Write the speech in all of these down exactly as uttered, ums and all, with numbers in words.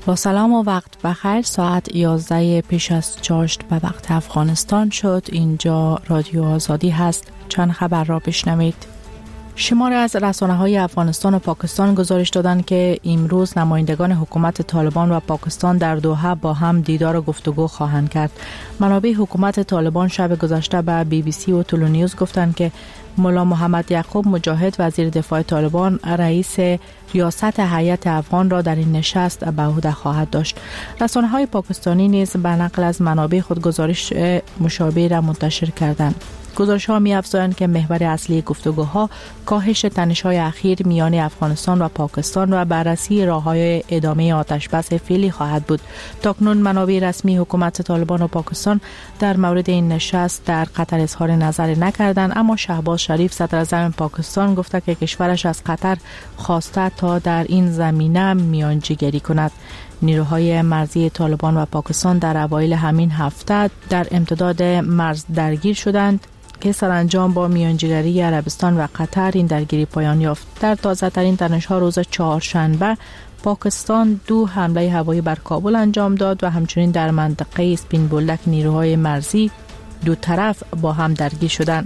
با سلام و وقت بخیر. ساعت یازده پیش از چاشت به وقت افغانستان شد. اینجا رادیو آزادی هست. چند خبر را بشنوید. شماری از رسانه‌های افغانستان و پاکستان گزارش دادند که امروز نمایندگان حکومت طالبان و پاکستان در دوحه با هم دیدار و گفتگو خواهند کرد. منابع حکومت طالبان شب گذشته به بی بی سی و تولو نیوز گفتند که مولا محمد یعقوب مجاهد وزیر دفاع طالبان رئیس ریاست هیئت افغان را در این نشست به عهده خواهد داشت. رسانه‌های پاکستانی نیز به نقل از منابع خود گزارش مشابه را منتشر کردند. گزارش‌ها می‌افزایند که محور اصلی گفتگوها کاهش تنش‌های اخیر میان افغانستان و پاکستان و بررسی راه‌های ادامه آتش‌بس فعلی خواهد بود. تاکنون منابع رسمی حکومت طالبان و پاکستان در مورد این نشست در قطر اظهار نظر نکردند، اما شهباز شریف صدراعظم پاکستان گفته که کشورش از قطر خواسته تا در این زمینه میانجیگری کند. نیروهای مرزی طالبان و پاکستان در اوایل همین هفته در امتداد مرز درگیر شدند که سرانجام با میانجیگری عربستان و قطر این درگیری پایان یافت. در تازه ترین تنش‌ها روز چهارشنبه پاکستان دو حمله هوایی بر کابل انجام داد و همچنین در منطقه اسپین بولدک نیروهای مرزی دو طرف با هم درگیر شدند.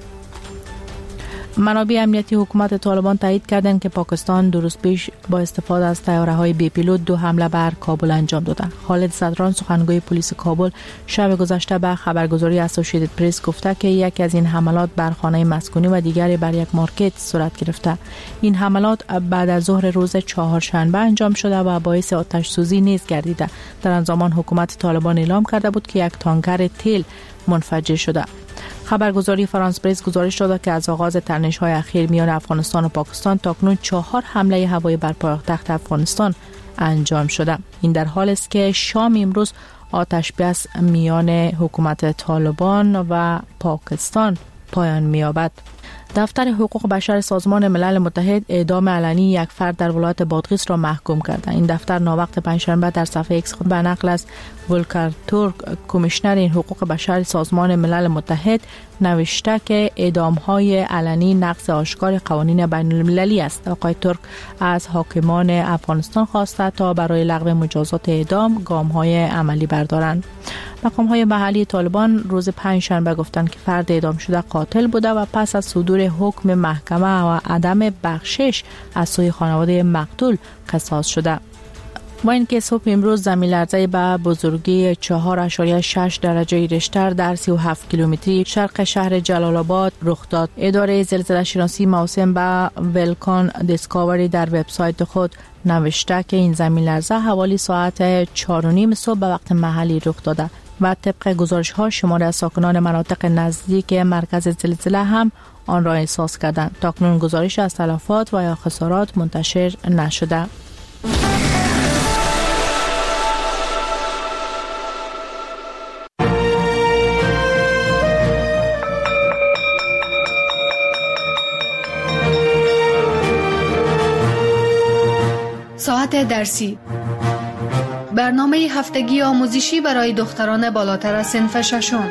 منابع امنیتی حکومت طالبان تایید کردند که پاکستان دو روز پیش با استفاده از طیاره‌های بی پیلوت دو حمله بر کابل انجام داد. خالد صدران سخنگوی پلیس کابل شب گذشته به خبرگزاری اسوسییتد پرس گفته که یکی از این حملات بر خانه مسکونی و دیگری بر یک مارکت صورت گرفته. این حملات بعد از ظهر روز چهارشنبه انجام شده و باعث آتش سوزی نیز گردیده. در آن زمان حکومت طالبان اعلام کرده بود که یک تانکر تیل منفجر شده. خبرگزاری فرانس پرس گزارش داد که از آغاز تنش‌های اخیر میان افغانستان و پاکستان تاکنون چهار حمله هوایی بر پایتخت افغانستان انجام شده. این در حالی است که شام امروز آتش بس میان حکومت طالبان و پاکستان پایان می‌یابد. دفتر حقوق بشر سازمان ملل متحد اعدام علنی یک فرد در ولایت بادغیس را محکوم کرده. این دفتر ناوقت پنجشنبه در صفحه ایکس خود به نقل از ولکر تورک کمیشنر حقوق بشر سازمان ملل متحد نوشته که اعدام‌های علنی نقض آشکار قوانین بین المللی است. آقای تورک از حاکمان افغانستان خواسته تا برای لغو مجازات اعدام گام‌های عملی بردارند. مقام‌های محلی طالبان روز پنجشنبه گفتند که فرد اعدام شده قاتل بوده و پس از صدور حکم محکمه و عدم بخشش از سوی خانواده مقتول قصاص شده. با اینکه صبح امروز زمین لرزه به بزرگی چهار اشاریه شش درجه ریشتر در سی و هفت کیلومتری شرق شهر جلال آباد رخ داد. اداره زلزله شناسی موسوم به ولکان دیسکاوری در وبسایت خود نوشته که این زمین لرزه حوالی ساعت چهار و نیم صبح به وقت محلی رخ داده و طبق گزارش‌ها شماری از ساکنان مناطق نزدیک مرکز زلزله هم آن را احساس کردند. تاکنون گزارش از تلفات و یا خسارات منتشر نشده. ساعت درسی، برنامه هفتگی آموزشی برای دختران بالاتر از صنف ششم.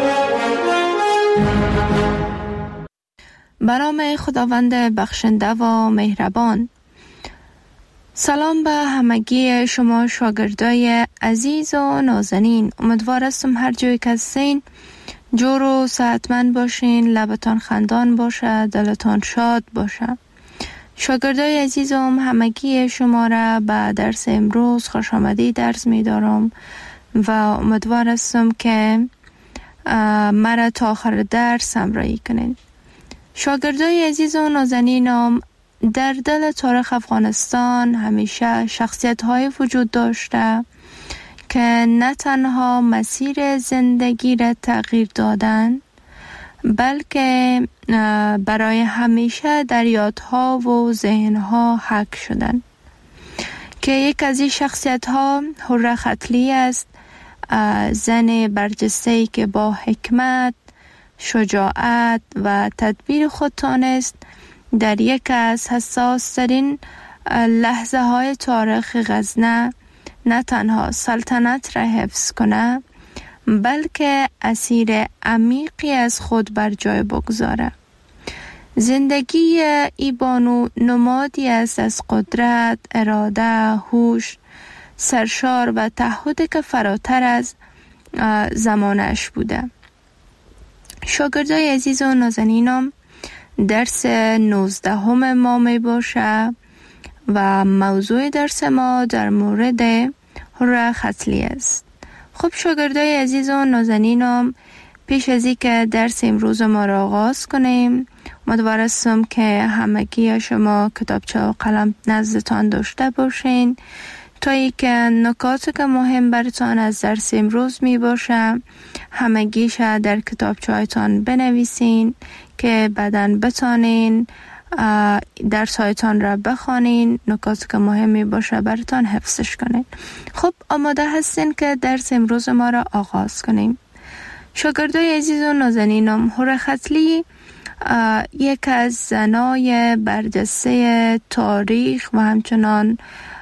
به نام خداوند بخشنده و مهربان. سلام به همگی شما شاگردای عزیز و نازنین. امیدوار هستم هر جایی که هستین جور و صحتمند باشین، لبتان خندان باشه، دلتان شاد باشه. شاگردای عزیزم، همگی شما را به درس امروز خوش آمدید درس می دارم و امیدوار هستم که مرا تا آخر درس همراهی کنین. شاگردای عزیز و نازنینم، در دل تاریخ افغانستان همیشه شخصیت های وجود داشته که نه تنها مسیر زندگی را تغییر دادن، بلکه برای همیشه در یادها و ذهنها حک شدن. که یک از این شخصیت ها حره ختلی است، زن برجسته‌ای که با حکمت، شجاعت و تدبیر خود تانست در یک از حساس ترین لحظه های تاریخ غزنه نه تنها سلطنت را حفظ کنه، بلکه اسیر عمیقی از خود بر جای بگذاره. زندگی ای بانو نمادی است از قدرت، اراده، هوش، سرشار و تعهدی که فراتر از زمانش بوده. شاگردای عزیز و نازنینم، درس نوزدهم ما می باشه و موضوع درس ما در مورد حره ختلی است. خب شاگردای عزیز و نازنینم، پیش از اینکه درس امروز ما را آغاز کنیم، امیدوار هستم که همگی شما کتابچه و قلم نزدتان داشته باشین تا اینکه نکاتی که مهم براتان از درس امروز می باشه همگیش در کتابچه هایتان بنویسین که بعداً بتانین درس هایتان را بخوانین، نکاتی که مهم می باشه براتان حفظش کنین. خب آماده هستین که درس امروز ما را آغاز کنیم؟ شاگردای عزیز و نازنینم، حره ختلی یک از زنای برجسته تاریخ و همچنان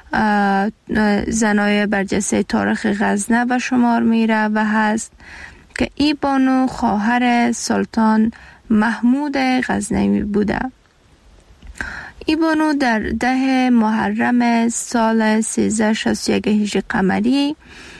زنای برجسته تاریخ غزنه به شمار میره و هست که ای بانو خواهر سلطان محمود غزنوی بوده. ای بانو در ده محرم سال سیزده شصت و یک هجری قمری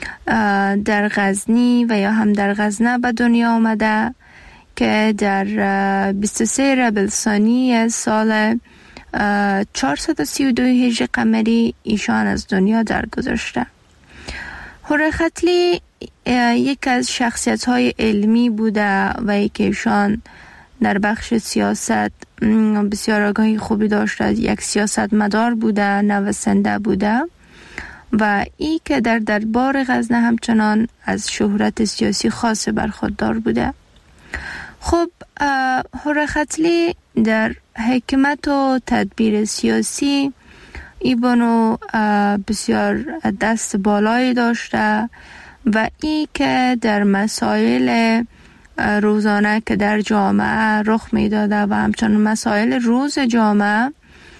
در غزنی و یا هم در غزنه به دنیا آمده که در بیست و سه ربیع الثانی سال چهارصد و سی و دو هجری قمری ایشان از دنیا درگذشته. حره ختلی یک از شخصیت های علمی بوده و یک ایشان در بخش سیاست بسیار آگاهی خوبی داشته، یک سیاست مدار بوده، نویسنده بوده و ای که در دربار غزنه همچنان از شهرت سیاسی خاص برخوردار بوده. خب حره ختلی در حکمت و تدبیر سیاسی ای بانو بسیار دست بالایی داشته و ای که در مسائل روزانه که در جامعه رخ می داده و همچنان مسائل روز جامعه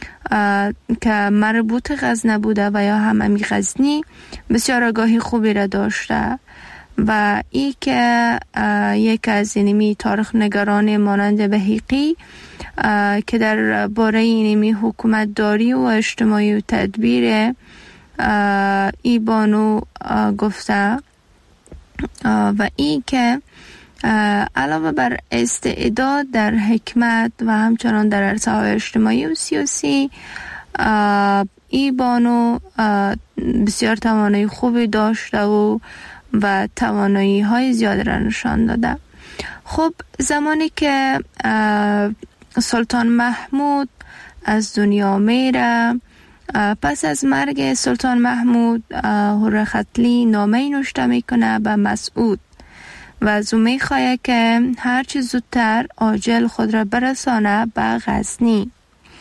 که مربوط غزنه بوده و یا هممی غزنی بسیار آگاهی خوبی را داشته و ای که یک از اینمی تاریخ نگاران مانند بهیقی که در باره اینمی حکومت داری و اجتماعی و تدبیر ای بانو گفته و ای که علاوه بر استعداد در حکمت و همچنان در عرصه‌های اجتماعی و سیاسی ای بانو بسیار توانایی خوبی داشته و و توانایی های زیاد را نشان داده. خب زمانی که سلطان محمود از دنیا میره، پس از مرگ سلطان محمود حره ختلی نامه نوشته میکنه به مسعود و از او میخواه که هرچی زودتر عاجل خود را برسانه به غزنی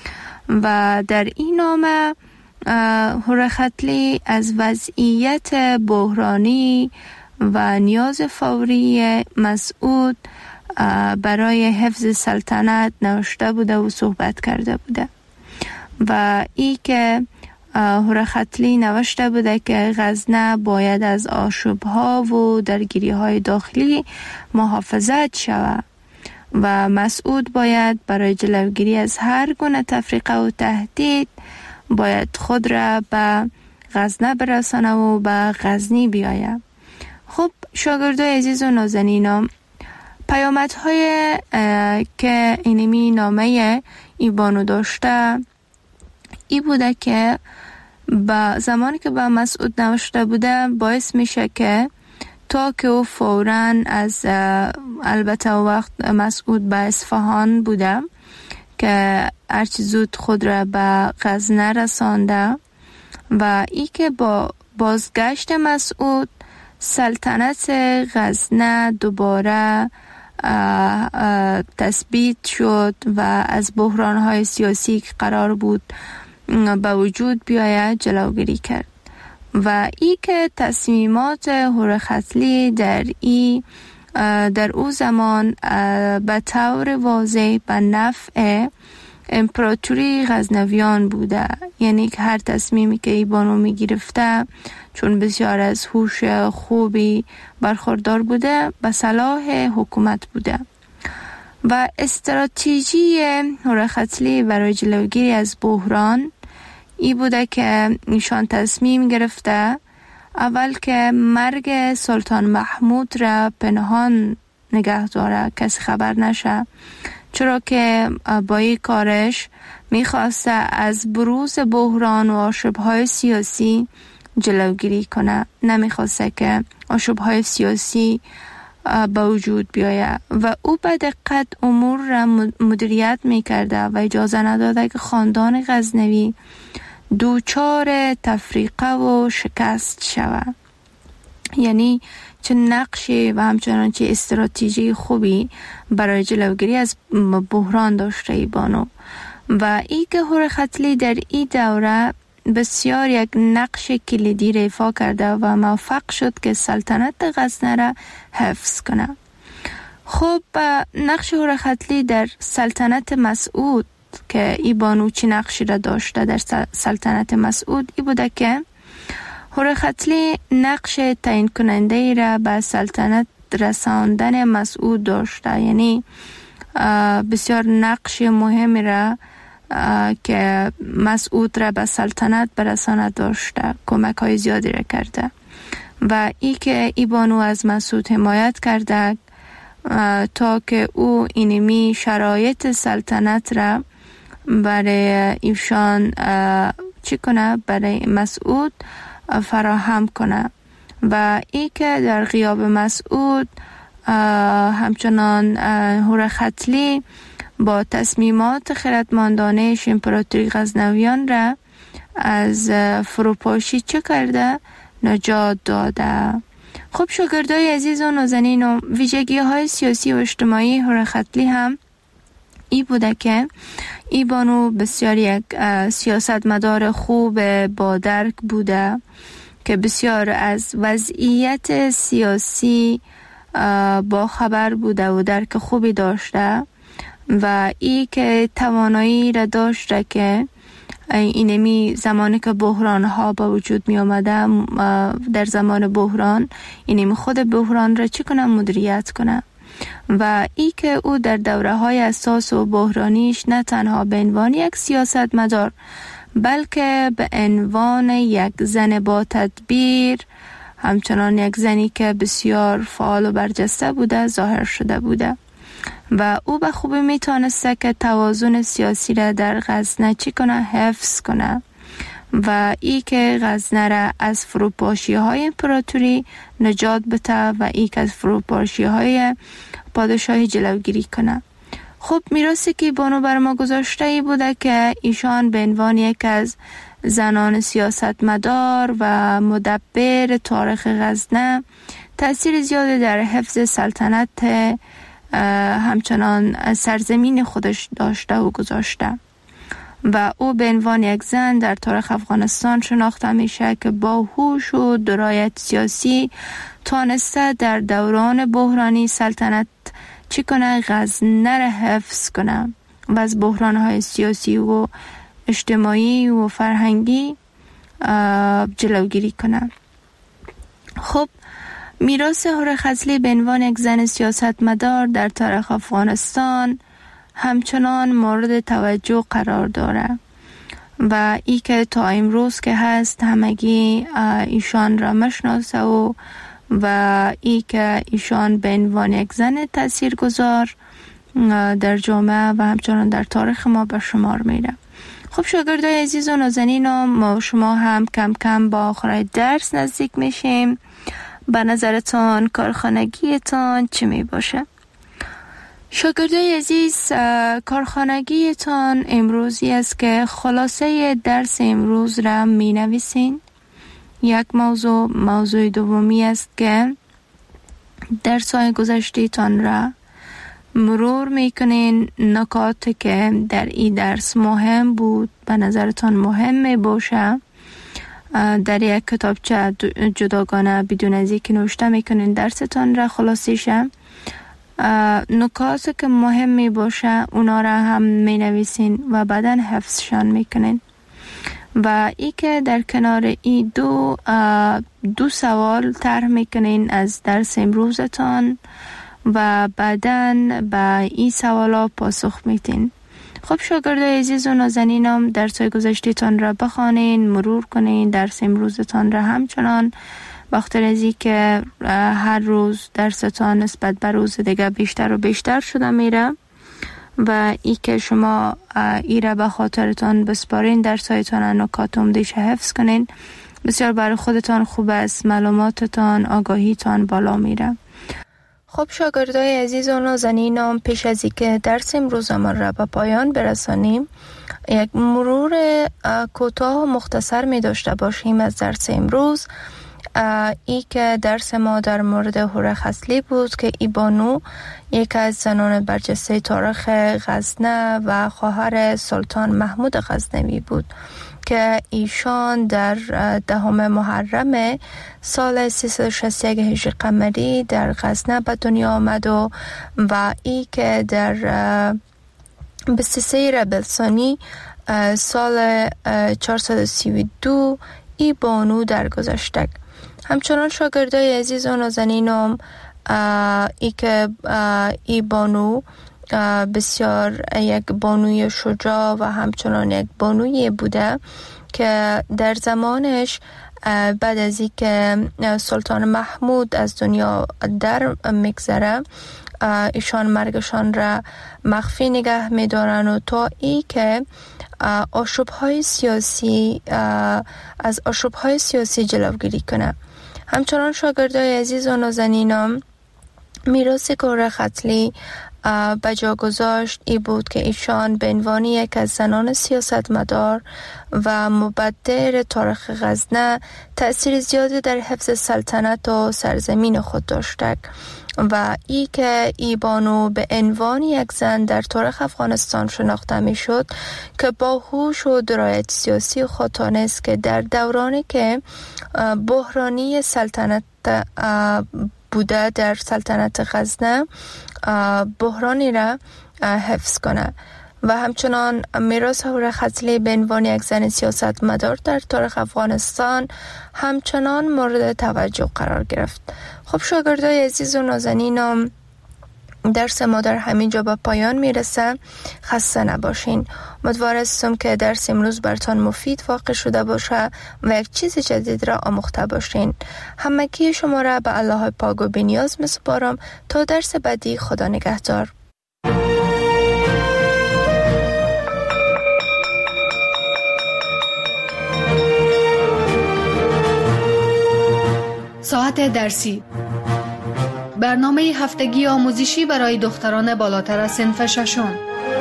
و در این نامه حره ختلی از وضعیت بحرانی و نیاز فوری مسعود برای حفظ سلطنت نوشته بوده و صحبت کرده بوده و ای که حره ختلی نوشته بوده که غزنه باید از آشوب‌ها و درگیری‌های داخلی محافظت شود و مسعود باید برای جلوگیری از هر گونه تفریقه و تهدید باید خود را به غزنه برسانه و به غزنی بیاید. خب شاگردای عزیز و نازنینم، پیامدهای که اینمی نامه ای بانو داشته ای بوده که با زمانی که با مسعود نوشته بوده باعث میشه که تا که او فوراً از البته وقت مسعود به اصفهان بوده که هرچی زود خود را به غزنه رسانده و ای که با بازگشت مسعود سلطنت غزنه دوباره تثبیت شد و از بحران‌های سیاسی که قرار بود به وجود بیاید جلوگیری کرد و ای که تصمیمات حره ختلی در ای در او زمان به طور واضح به نفع امپراتوری غزنویان بوده، یعنی که هر تصمیمی که ای بانو می گرفته چون بسیار از هوش خوبی برخوردار بوده به صلاح حکومت بوده و استراتژی حره ختلی برای جلوگیری از بحران ای بوده که ایشان تصمیم گرفته اول که مرگ سلطان محمود را پنهان نگه داره، کسی خبر نشه، چرا که با این کارش میخواسته از بروز بحران و آشوب‌های سیاسی جلوگیری کنه. نمیخواسته که آشوب‌های سیاسی به وجود بیاید و او به دقت امور را مدیریت میکرده و اجازه نداده که خاندان غزنوی دوچار تفریقه و شکست شود. یعنی چه نقشی و همچنان چه استراتژی خوبی برای جلوگیری از بحران داشته ای بانو. و ای که هور ختلی در این دوره بسیار یک نقش کلیدی را ایفا کرده و موفق شد که سلطنت غزنه را حفظ کنه. خب نقش هور ختلی در سلطنت مسعود که ای بانو چی نقشی را داشته در سلطنت مسعود ای بوده که هور ختلی نقش تعیین کننده ای را به سلطنت رساندن مسعود داشته. یعنی بسیار نقش مهمی را که مسعود را به سلطنت برسانه داشته، کمک های زیادی را کرده و ای که ای بانو از مسعود حمایت کرده تا که او اینمی شرایط سلطنت را برای ایشان چی کنه، برای مسعود فراهم کنه و ای که در غیاب مسعود همچنان هور ختلی با تصمیمات خردمندانه امپراتوری غزنویان را از فروپاشی چه کرده؟ نجات داده. خب شاگردای عزیز و نازنین و ویژگی های سیاسی و اجتماعی هور ختلی هم ای بوده که ای بانو بسیار یک سیاستمدار خوب با درک بوده که بسیار از وضعیت سیاسی با خبر بوده و درک خوبی داشته و ای که توانایی را داشته که اینمی زمانی که بحران ها با وجود می آمده در زمان بحران اینمی خود بحران را چی کنه، مدیریت کنه و ای که او در دوره های اساس و بحرانیش نه تنها به عنوان یک سیاست مدار بلکه به عنوان یک زن با تدبیر، همچنان یک زنی که بسیار فعال و برجسته بوده ظاهر شده بوده و او به خوبی میتونسته که توازن سیاسی را در غزنه چی کنه، حفظ کنه و ای که غزنه را از فروپاشی های امپراتوری نجات بده و ای که از فروپاشی های پادشاهی جلوگیری کنه. خب میراثی که بانو بر ما گذاشته ای بوده که ایشان به عنوان یک از زنان سیاستمدار و مدبر تاریخ غزنه تأثیر زیادی در حفظ سلطنت همچنان سرزمین خودش داشته و گذاشته و او به عنوان یک زن در تاریخ افغانستان شناخته میشه که با هوش و درایت سیاسی تانسته در دوران بحرانی سلطنت چی کنه، غزنه را حفظ کنه و از بحرانهای سیاسی و اجتماعی و فرهنگی جلوگیری کنه. خب میراث هور ختلی به عنوان یک زن سیاستمدار در تاریخ افغانستان همچنان مورد توجه قرار داره و ای که تا امروز که هست همگی ایشان را مشناسه و و ای که ایشان به عنوان یک زن تاثیرگذار در جامعه و همچنان در تاریخ ما به شمار میره. خب شاگردای عزیز و نازنین، ما شما هم کم کم با آخر درس نزدیک میشیم. به نظرتان کارخانگیتان چی می باشه؟ شاگردای عزیز، کارخانگیتان امروزی است که خلاصه درس امروز را می نویسین. یک موضوع موضوع دومی است که درس‌های گذشته‌تان را مرور میکنین، نکاتی که در این درس مهم بود به نظرتان مهم می باشه در یک کتابچه جداگانه بدون از اینکه نوشته میکنین درستان را خلاصیشه. نکاتی که مهم می باشه اونا را هم می نویسین و بعدا حفظشان میکنین و ای که در کنار این دو دو سوال طرح میکنین از درس امروزتان و بعداً به این سوالا پاسخ میتین. خب شاگردای عزیز و نازنینم، درس‌های گذشته‌تان را بخوانین، مرور کنین، درس امروزتان را همچنان بخاطر از این که هر روز درستان نسبت به روز دیگه بیشتر و بیشتر شده میره و ای که شما ایره به خاطرتان بسپارین، درسایتان نکات عمده‌اش حفظ کنین، بسیار برای خودتان خوب است، معلوماتتان، آگاهیتان بالا میره. خب شاگردای عزیز و نازنینم، پیش از اینکه درس امروزمان را به پایان برسانیم، یک مرور کوتاه و مختصر می داشته باشیم از درس امروز. ای که درس ما در مورد هوره خصلی بود که ای بانو یک از زنان برجسته تاریخ غزنه و خواهر سلطان محمود غزنوی بود که ایشان در دهم محرم سال سیصد و شصت و یک هجری قمری در غزنه به دنیا آمد و و ای که در بیست و سه ربیع الثانی سال چهارصد و سی و دو ای بانو درگذشت. همچنان شاگردای عزیز و نازنینم، ای که ای بانو بسیار یک بانوی شجاع و همچنان یک بانوی بوده که در زمانش بعد از این که سلطان محمود از دنیا در میگذره، ایشان مرگشان را مخفی نگه میدارن و تا ای که آشوب‌های سیاسی از آشوب‌های سیاسی جلوگیری کنه. همچنان شاگردای عزیز و نازنینم، میراث هوره خصلی به جا گذاشت ای بود که ایشان به عنوان یک از زنان سیاستمدار و مبدر تاریخ غزنه تأثیر زیادی در حفظ سلطنت و سرزمین خود داشته و ای که ای بانو به عنوان یک زن در تاریخ افغانستان شناخته می شد که با هوش و درایت سیاسی خود تانست که در دورانی که بحرانی سلطنت بوده در سلطنت غزنه بحرانی را حفظ کنه و همچنان میراث هوره خصلی به عنوان یک زن سیاستمدار در تاریخ افغانستان همچنان مورد توجه قرار گرفت. خب شاگردای عزیز و نازنینم، درس ما در همین جا به پایان میرسه. خسته نباشین. امیدوار هستم که درس امروز براتون مفید واقع شده باشه و یک چیز جدید را آموخته باشین. همگی شما را به الله پاک و بی‌نیاز میسپارم تا درس بعدی. خدا نگهدار. ساعت درسی، برنامه هفتگی آموزشی برای دختران بالاتر از صنف ششم.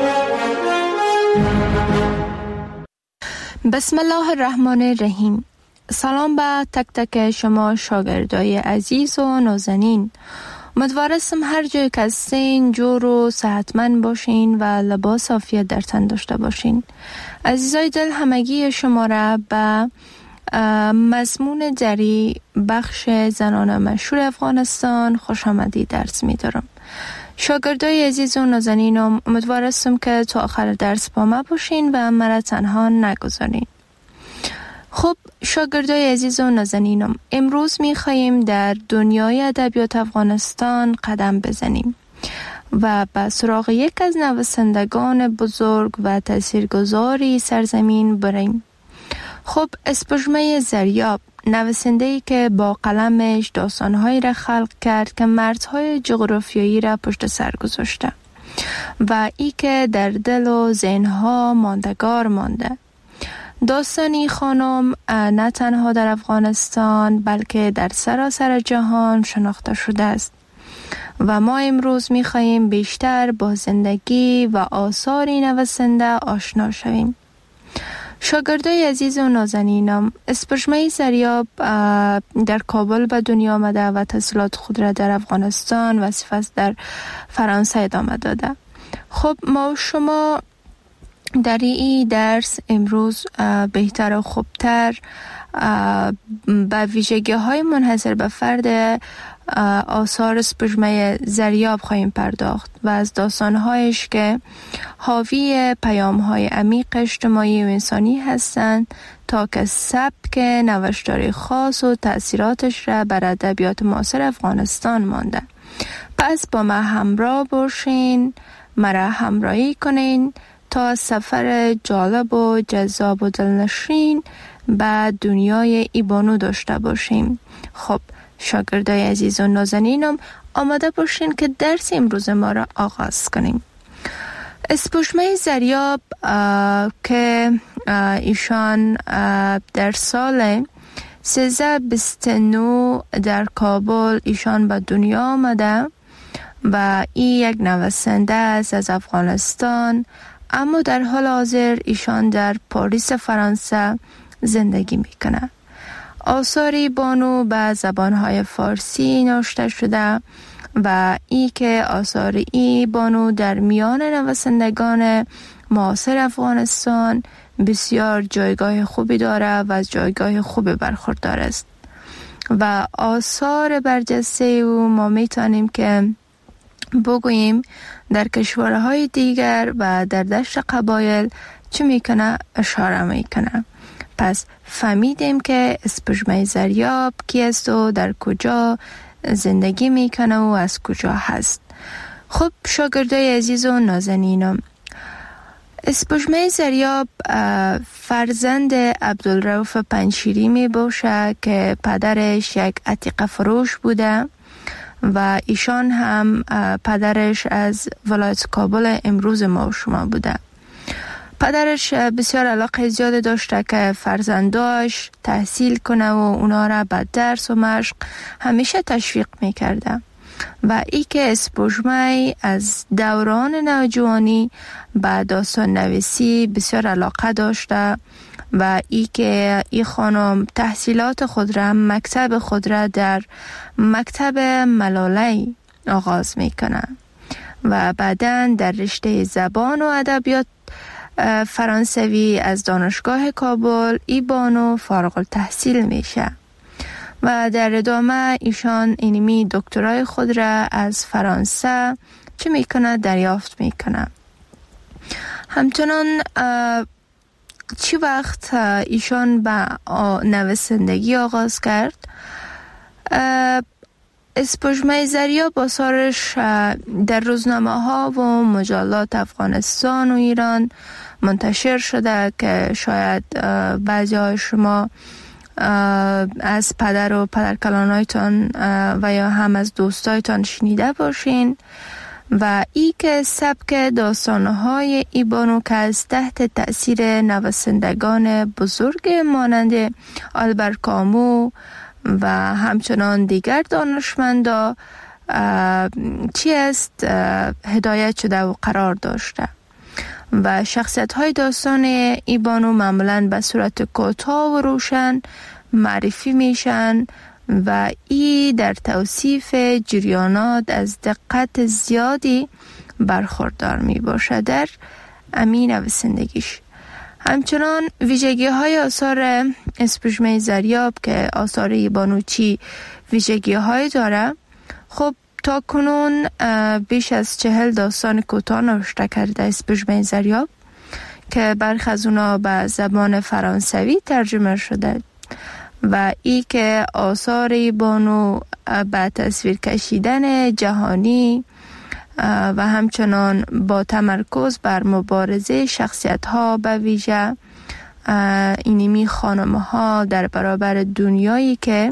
بسم الله الرحمن الرحیم. سلام به تک تک شما شاگردای عزیز و نازنین. امیدوارم هر جای که هستین جور و صحتمند باشین و لباس عافیت در تن داشته باشین. عزیزای دل، همگی شما را به مضمون دری بخش زنان مشهور افغانستان خوش آمدی درس می دارم. شاگردای عزیز و نازنینم، امیدوار هستم که تا آخر درس با ما باشین و مرا تنها نگذارین. خب شاگردای عزیز و نازنینم، امروز می خواهیم در دنیای ادبیات افغانستان قدم بزنیم و به سراغ یک از نویسندگان بزرگ و تاثیرگذاری سرزمین بریم. خب اسپژمه زریاب، نویسنده‌ای که با قلمش داستان‌هایی را خلق کرد که مرزهای جغرافیایی را پشت سر گذاشته و ای که در دل و ذهن‌ها ماندگار مانده. داستانی خانم نه تنها در افغانستان بلکه در سراسر جهان شناخته شده است و ما امروز می‌خواهیم بیشتر با زندگی و آثار نویسنده آشنا شویم. شاگردای عزیز و نازنینم، اسپژمه زریاب در کابل به دنیا آمده و تحصیلات خود را در افغانستان و سپس در فرانسه ادامه داده. خب ما و شما در این درس امروز بهتر و خوبتر به ویژگی های منحصر به فرد آثار اسپژمه زریاب خواهیم پرداخت و از داستانهایش که حاوی پیام‌های عمیق اجتماعی و انسانی هستند تا که سبک نوشتاری خاص و تأثیراتش را بر ادبیات معاصر افغانستان مانده. پس با ما همراه باشین، مرا همراهی کنین تا سفر جالب و جذاب و دلنشین به دنیای ای بانو داشته باشیم. خب شاگردای عزیز و نازنینم آماده باشین که درس امروز ما را آغاز کنیم. اسپوشمه زریاب که ایشان در سال سیزده بیست و نه در کابل ایشان به دنیا آمده و این یک نویسنده است از افغانستان، اما در حال حاضر ایشان در پاریس فرانسه زندگی میکنه. آثاری بانو به زبانهای فارسی نوشته شده و ای که آثار ای بانو در میان نویسندگان معاصر افغانستان بسیار جایگاه خوبی داره و از جایگاه خوبی برخوردار است و آثار برجسته او ما میتونیم که بگوییم در کشورهای دیگر و در دشت قبایل چه میکنه اشاره میکنه. پس فهمیدیم که اسپوشمه زریاب کی است و در کجا زندگی میکنه و از کجا هست. خب شاگردای عزیز و نازنینم، اسپوشمه زریاب فرزند عبدالرؤوف پنجشیری می باشه که پدرش یک عتیقه فروش بوده و ایشان هم پدرش از ولایت کابل امروز ما و شما بوده. پدرش بسیار علاقه زیاد داشته که فرزنداش تحصیل کنه و اونا را به درس و مشق همیشه تشویق میکرده و ای که اسپوشمه از دوران نوجوانی به داستان نویسی بسیار علاقه داشته و ای که ای خانم تحصیلات خود را مکتب خود را در مکتب ملاله آغاز میکنه و بعداً در رشته زبان و ادبیات فرانسوی از دانشگاه کابل ای بانو فارغ التحصیل میشه و در ادامه ایشان اینمی دکترای خود را از فرانسه چه میکنه دریافت میکنه. همچنان چی وقت ایشان به نویسندگی آغاز کرد، اسپوشمه زریاب آثارش در روزنامه ها و مجلات افغانستان و ایران منتشر شده که شاید بعضی های شما از پدر و پدرکلانایتان و یا هم از دوستایتان شنیده باشین و ای که سبک داستانهای ای بانو که از تحت تأثیر نویسندگان بزرگ مانند آلبر کامو و همچنان دیگر دانشمندا چی است هدایت شده و قرار داشته و شخصیت های داستان ای بانو معمولاً به صورت کوتاه و روشن معرفی میشن و ای در توصیف جریانات از دقت زیادی برخوردار می باشه در امین نویسندگیش. همچنان ویژگی های آثار اسپوشمه زریاب که آثار ای بانو چی ویژگی های داره، خب تا کنون بیش از چهل داستان کوتاه نوشته کرده اسپوشمه زریاب که برخی از اونا به زبان فرانسوی ترجمه شده و ای که آثار ای بانو به تصویر کشیدن جهانی و همچنان با تمرکز بر مبارزه شخصیت ها به ویژه اینمی خانم ها در برابر دنیایی که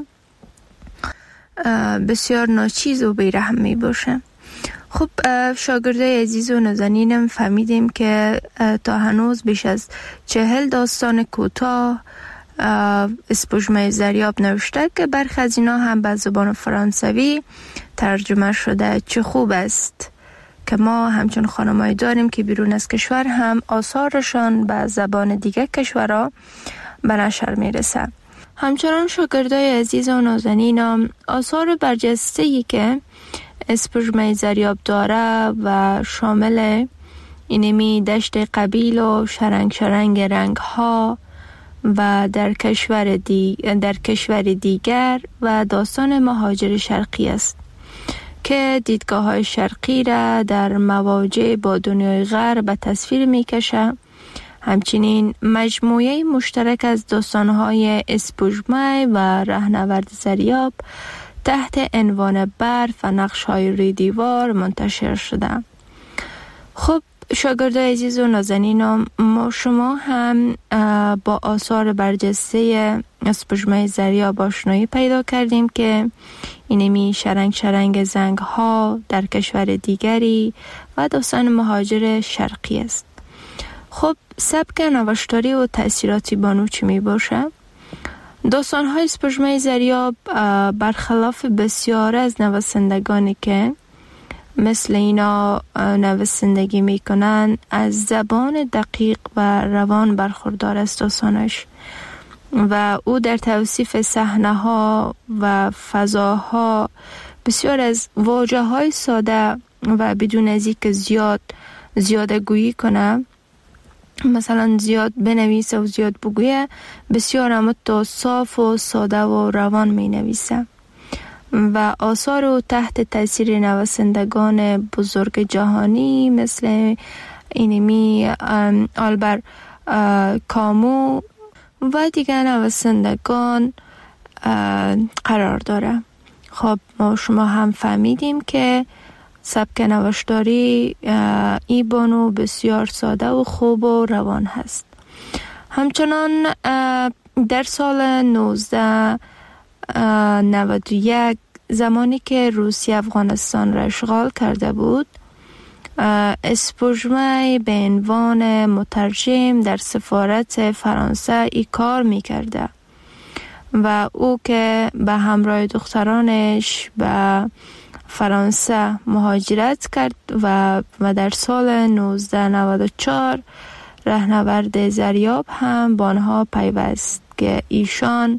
بسیار ناچیز و بیرحم می باشه. خب شاگردای عزیز و نازنینم فهمیدیم که تا هنوز بیش از چهل داستان کوتاه اسپوشمه زریاب نوشته که برخی از اینا هم به زبان فرانسوی ترجمه شده. چه خوب است که ما همچون خانمایی داریم که بیرون از کشور هم آثارشان به زبان دیگه کشورها به نشر میرسه. همچنان شاگردای عزیز و نازنینم آثار برجسته‌ای که اسپوشمه زریاب داره و شامل اینمی دشت قبیل و شرنگ شرنگ رنگ ها و در کشور دی در کشور دیگر و داستان مهاجر شرقی است که دیدگاه های شرقی را در مواجه با دنیای غرب به تصویر می کشه. همچنین مجموعه مشترک از داستان‌های اسپوشمه و رهنورد زریاب تحت عنوان برف و نقش‌های روی دیوار منتشر شده. خب شاگردای عزیز و نازنینم، ما شما هم با آثار برجسته اسپوژمه ضریاب آشنایی پیدا کردیم که اینمی شرنگ شرنگ زنگ ها در کشور دیگری و داستان مهاجر شرقی است. خب سبک نوشتاری و تأثیراتی بانو چی می باشه؟ داستان های اسپوژمه ضریاب برخلاف بسیار از نویسندگانی که مثل اینا نویسندگی میکنن از زبان دقیق و روان برخوردار است داستانش و او در توصیف صحنه ها و فضاها بسیار از واژه های ساده و بدون از اینکه زیاد زیاده گویی کنه، مثلا زیاد بنویسه و زیاد بگویه، بسیار اما صاف و ساده و روان می نویسه و آثار او تحت تاثیر نویسندگان بزرگ جهانی مثل اینمی آلبر کامو و دیگر نویسندگان قرار داره. خب ما شما هم فهمیدیم که سبک نوشتاری ای بانو بسیار ساده و خوب و روان هست. همچنان در سال نوزده نود و یک زمانی که روسیه افغانستان را اشغال کرده بود، اسپوژمه به عنوان مترجم در سفارت فرانسه ای کار می کرده و او که به همراه دخترانش به فرانسه مهاجرت کرد و و در سال نوزده نود و چهار راهنورد ضریاب هم با آنها پیوست که ایشان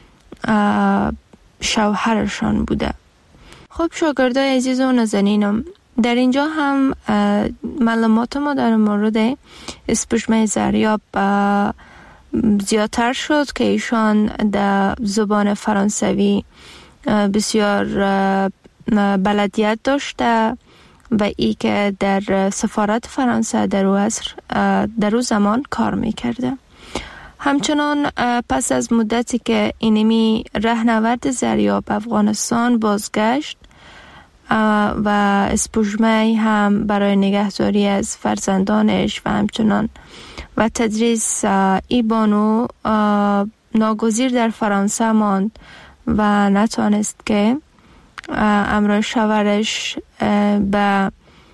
شوهرشان بوده. خب شاگردای عزیز و نازنینم، در اینجا هم معلومات ما در مورد اسپوژمه ضریاب زیادتر شد که ایشان در زبان فرانسوی بسیار بلدیت داشته و ای که در سفارت فرانسه در او عصر در او زمان کار میکرده. همچنان پس از مدتی که اینمی راهنورد ضریاب افغانستان بازگشت و اسپوژمه هم برای نگهداری از فرزندانش و همچنان و تدریس ای بانو ناگزیر در فرانسه ماند و نتوانست که امرای شوهرش به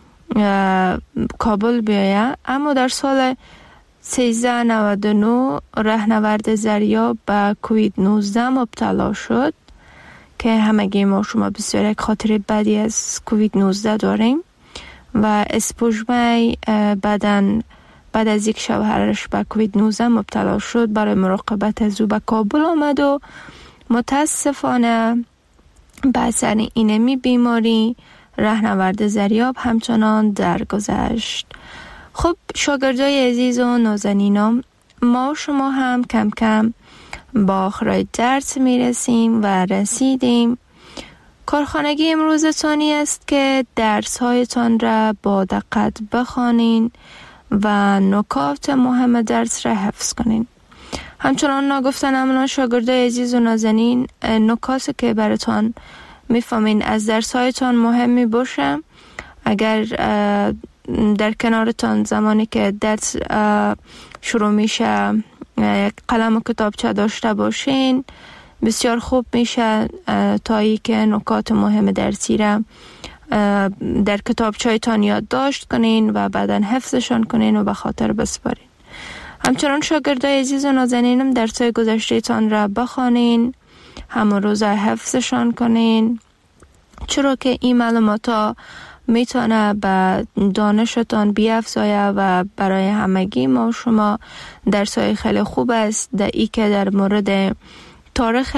کابل بیاید. اما در سال سیزده نود و نه راهنورد ضریاب به کووید نوزده مبتلا شد که همگی ما شما بسیار یک خاطره بدی از کووید نوزده داریم و اسپوژمه بعدن بعد از یک شوهرش به کووید نوزده مبتلا شد برای مراقبت از او به کابل آمد و متاسفانه به اثر اینمی بیماری راهنورد ضریاب همچنان درگذشت. خب شاگردای عزیز و نازنینم، ما شما هم کم کم با آخرای درس میرسیم و رسیدیم. کارخانگی امروزتانی است که درس هایتان را با دقت بخوانین و نکات مهم درس را حفظ کنین. همچنان نگفتن امنا شاگردای عزیز و نازنین، نکاتی که براتان میفهمین از درس هایتان مهمی باشه. اگر در کنارتان زمانی که درس شروع میشه یک قلم و کتابچه داشته باشین بسیار خوب میشه تا ای که نکات مهم درسی را در کتابچه‌تان یادداشت کنین و بعداً حفظشان کنین و به خاطر بسپارین. همچنان شاگردای عزیز و نازنینم درس‌های گذشته‌تان را بخوانین، همون روز حفظشان کنین، چرا که این معلومات میتونه به دانشتان بیافزاید و برای همگی ما شما درس‌های خیلی خوب است در ای که در مورد تاریخ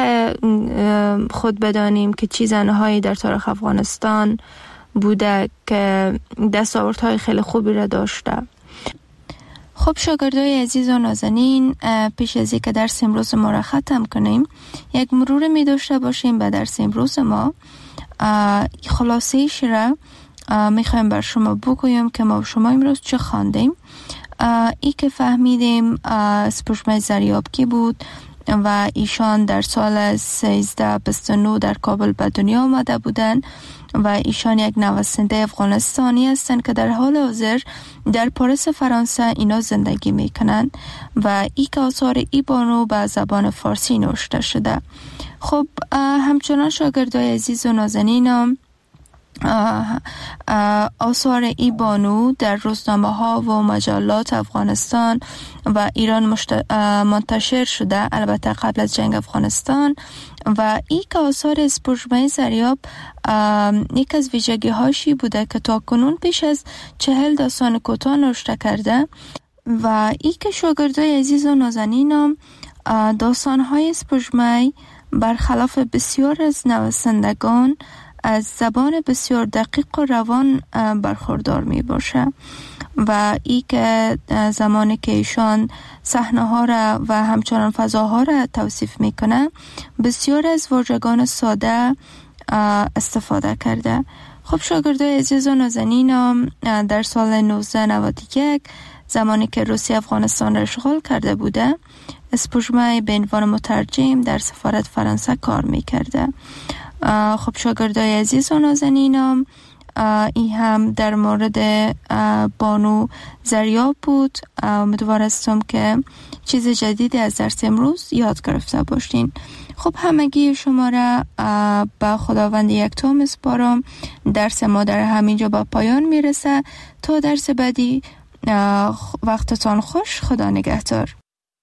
خود بدانیم که چه زنهایی در تاریخ افغانستان بوده که دستاوردهای خیلی خوبی را داشته. خب شاگردای عزیز و نازنین، پیش از اینکه درس امروز ما را ختم کنیم یک مرور می داشته باشیم به درس امروز ما. خلاصه‌ایش را میخوایم بر شما بگویم که ما شما امروز چه خواندیم. ای که فهمیدیم اسپوژمه ضریاب کی بود و ایشان در سال سیزده بیست و نه در کابل به دنیا آمده بودند و ایشان یک نویسنده افغانستانی هستند که در حال حاضر در پاریس فرانسه اینا زندگی میکنند و ای که آثار ای بانو به زبان فارسی نوشته شده. خب همچنان شاگردای عزیز و نازنینم، آثار ای بانو در روزنامه ها و مجلات افغانستان و ایران مشت... منتشر شده، البته قبل از جنگ افغانستان. و ای که آثار اسپوژمه زریاب یک از ویژگی هاشی بوده که تا کنون بیش از چهل داستان کوتاه نوشته کرده و ای که شاگردای عزیز و نازنینم داستان های اسپوژمه برخلاف بسیار از نویسندگان از زبان بسیار دقیق و روان برخوردار می باشه و ای که زمانی که ایشان صحنه ها را و همچنان فضاها را توصیف میکنه بسیار از واژگان ساده استفاده کرده. خب شاگردای عزیز و نازنینم در سال نوزده نود و یک زمانی که روسیه افغانستان را اشغال کرده بوده، اسپوژمه به عنوان مترجم در سفارت فرانسه کار میکرده. خب شاگردای عزیز و نازنینم این هم در مورد بانو زریاب بود. امیدوار هستم که چیز جدیدی از درس امروز یاد گرفته باشین. خب همگی شما را به خداوند یکتا میسپارم. درس ما در همینجا به پایان میرسه. تا درس بعدی وقتتان خوش. خدا نگهدار.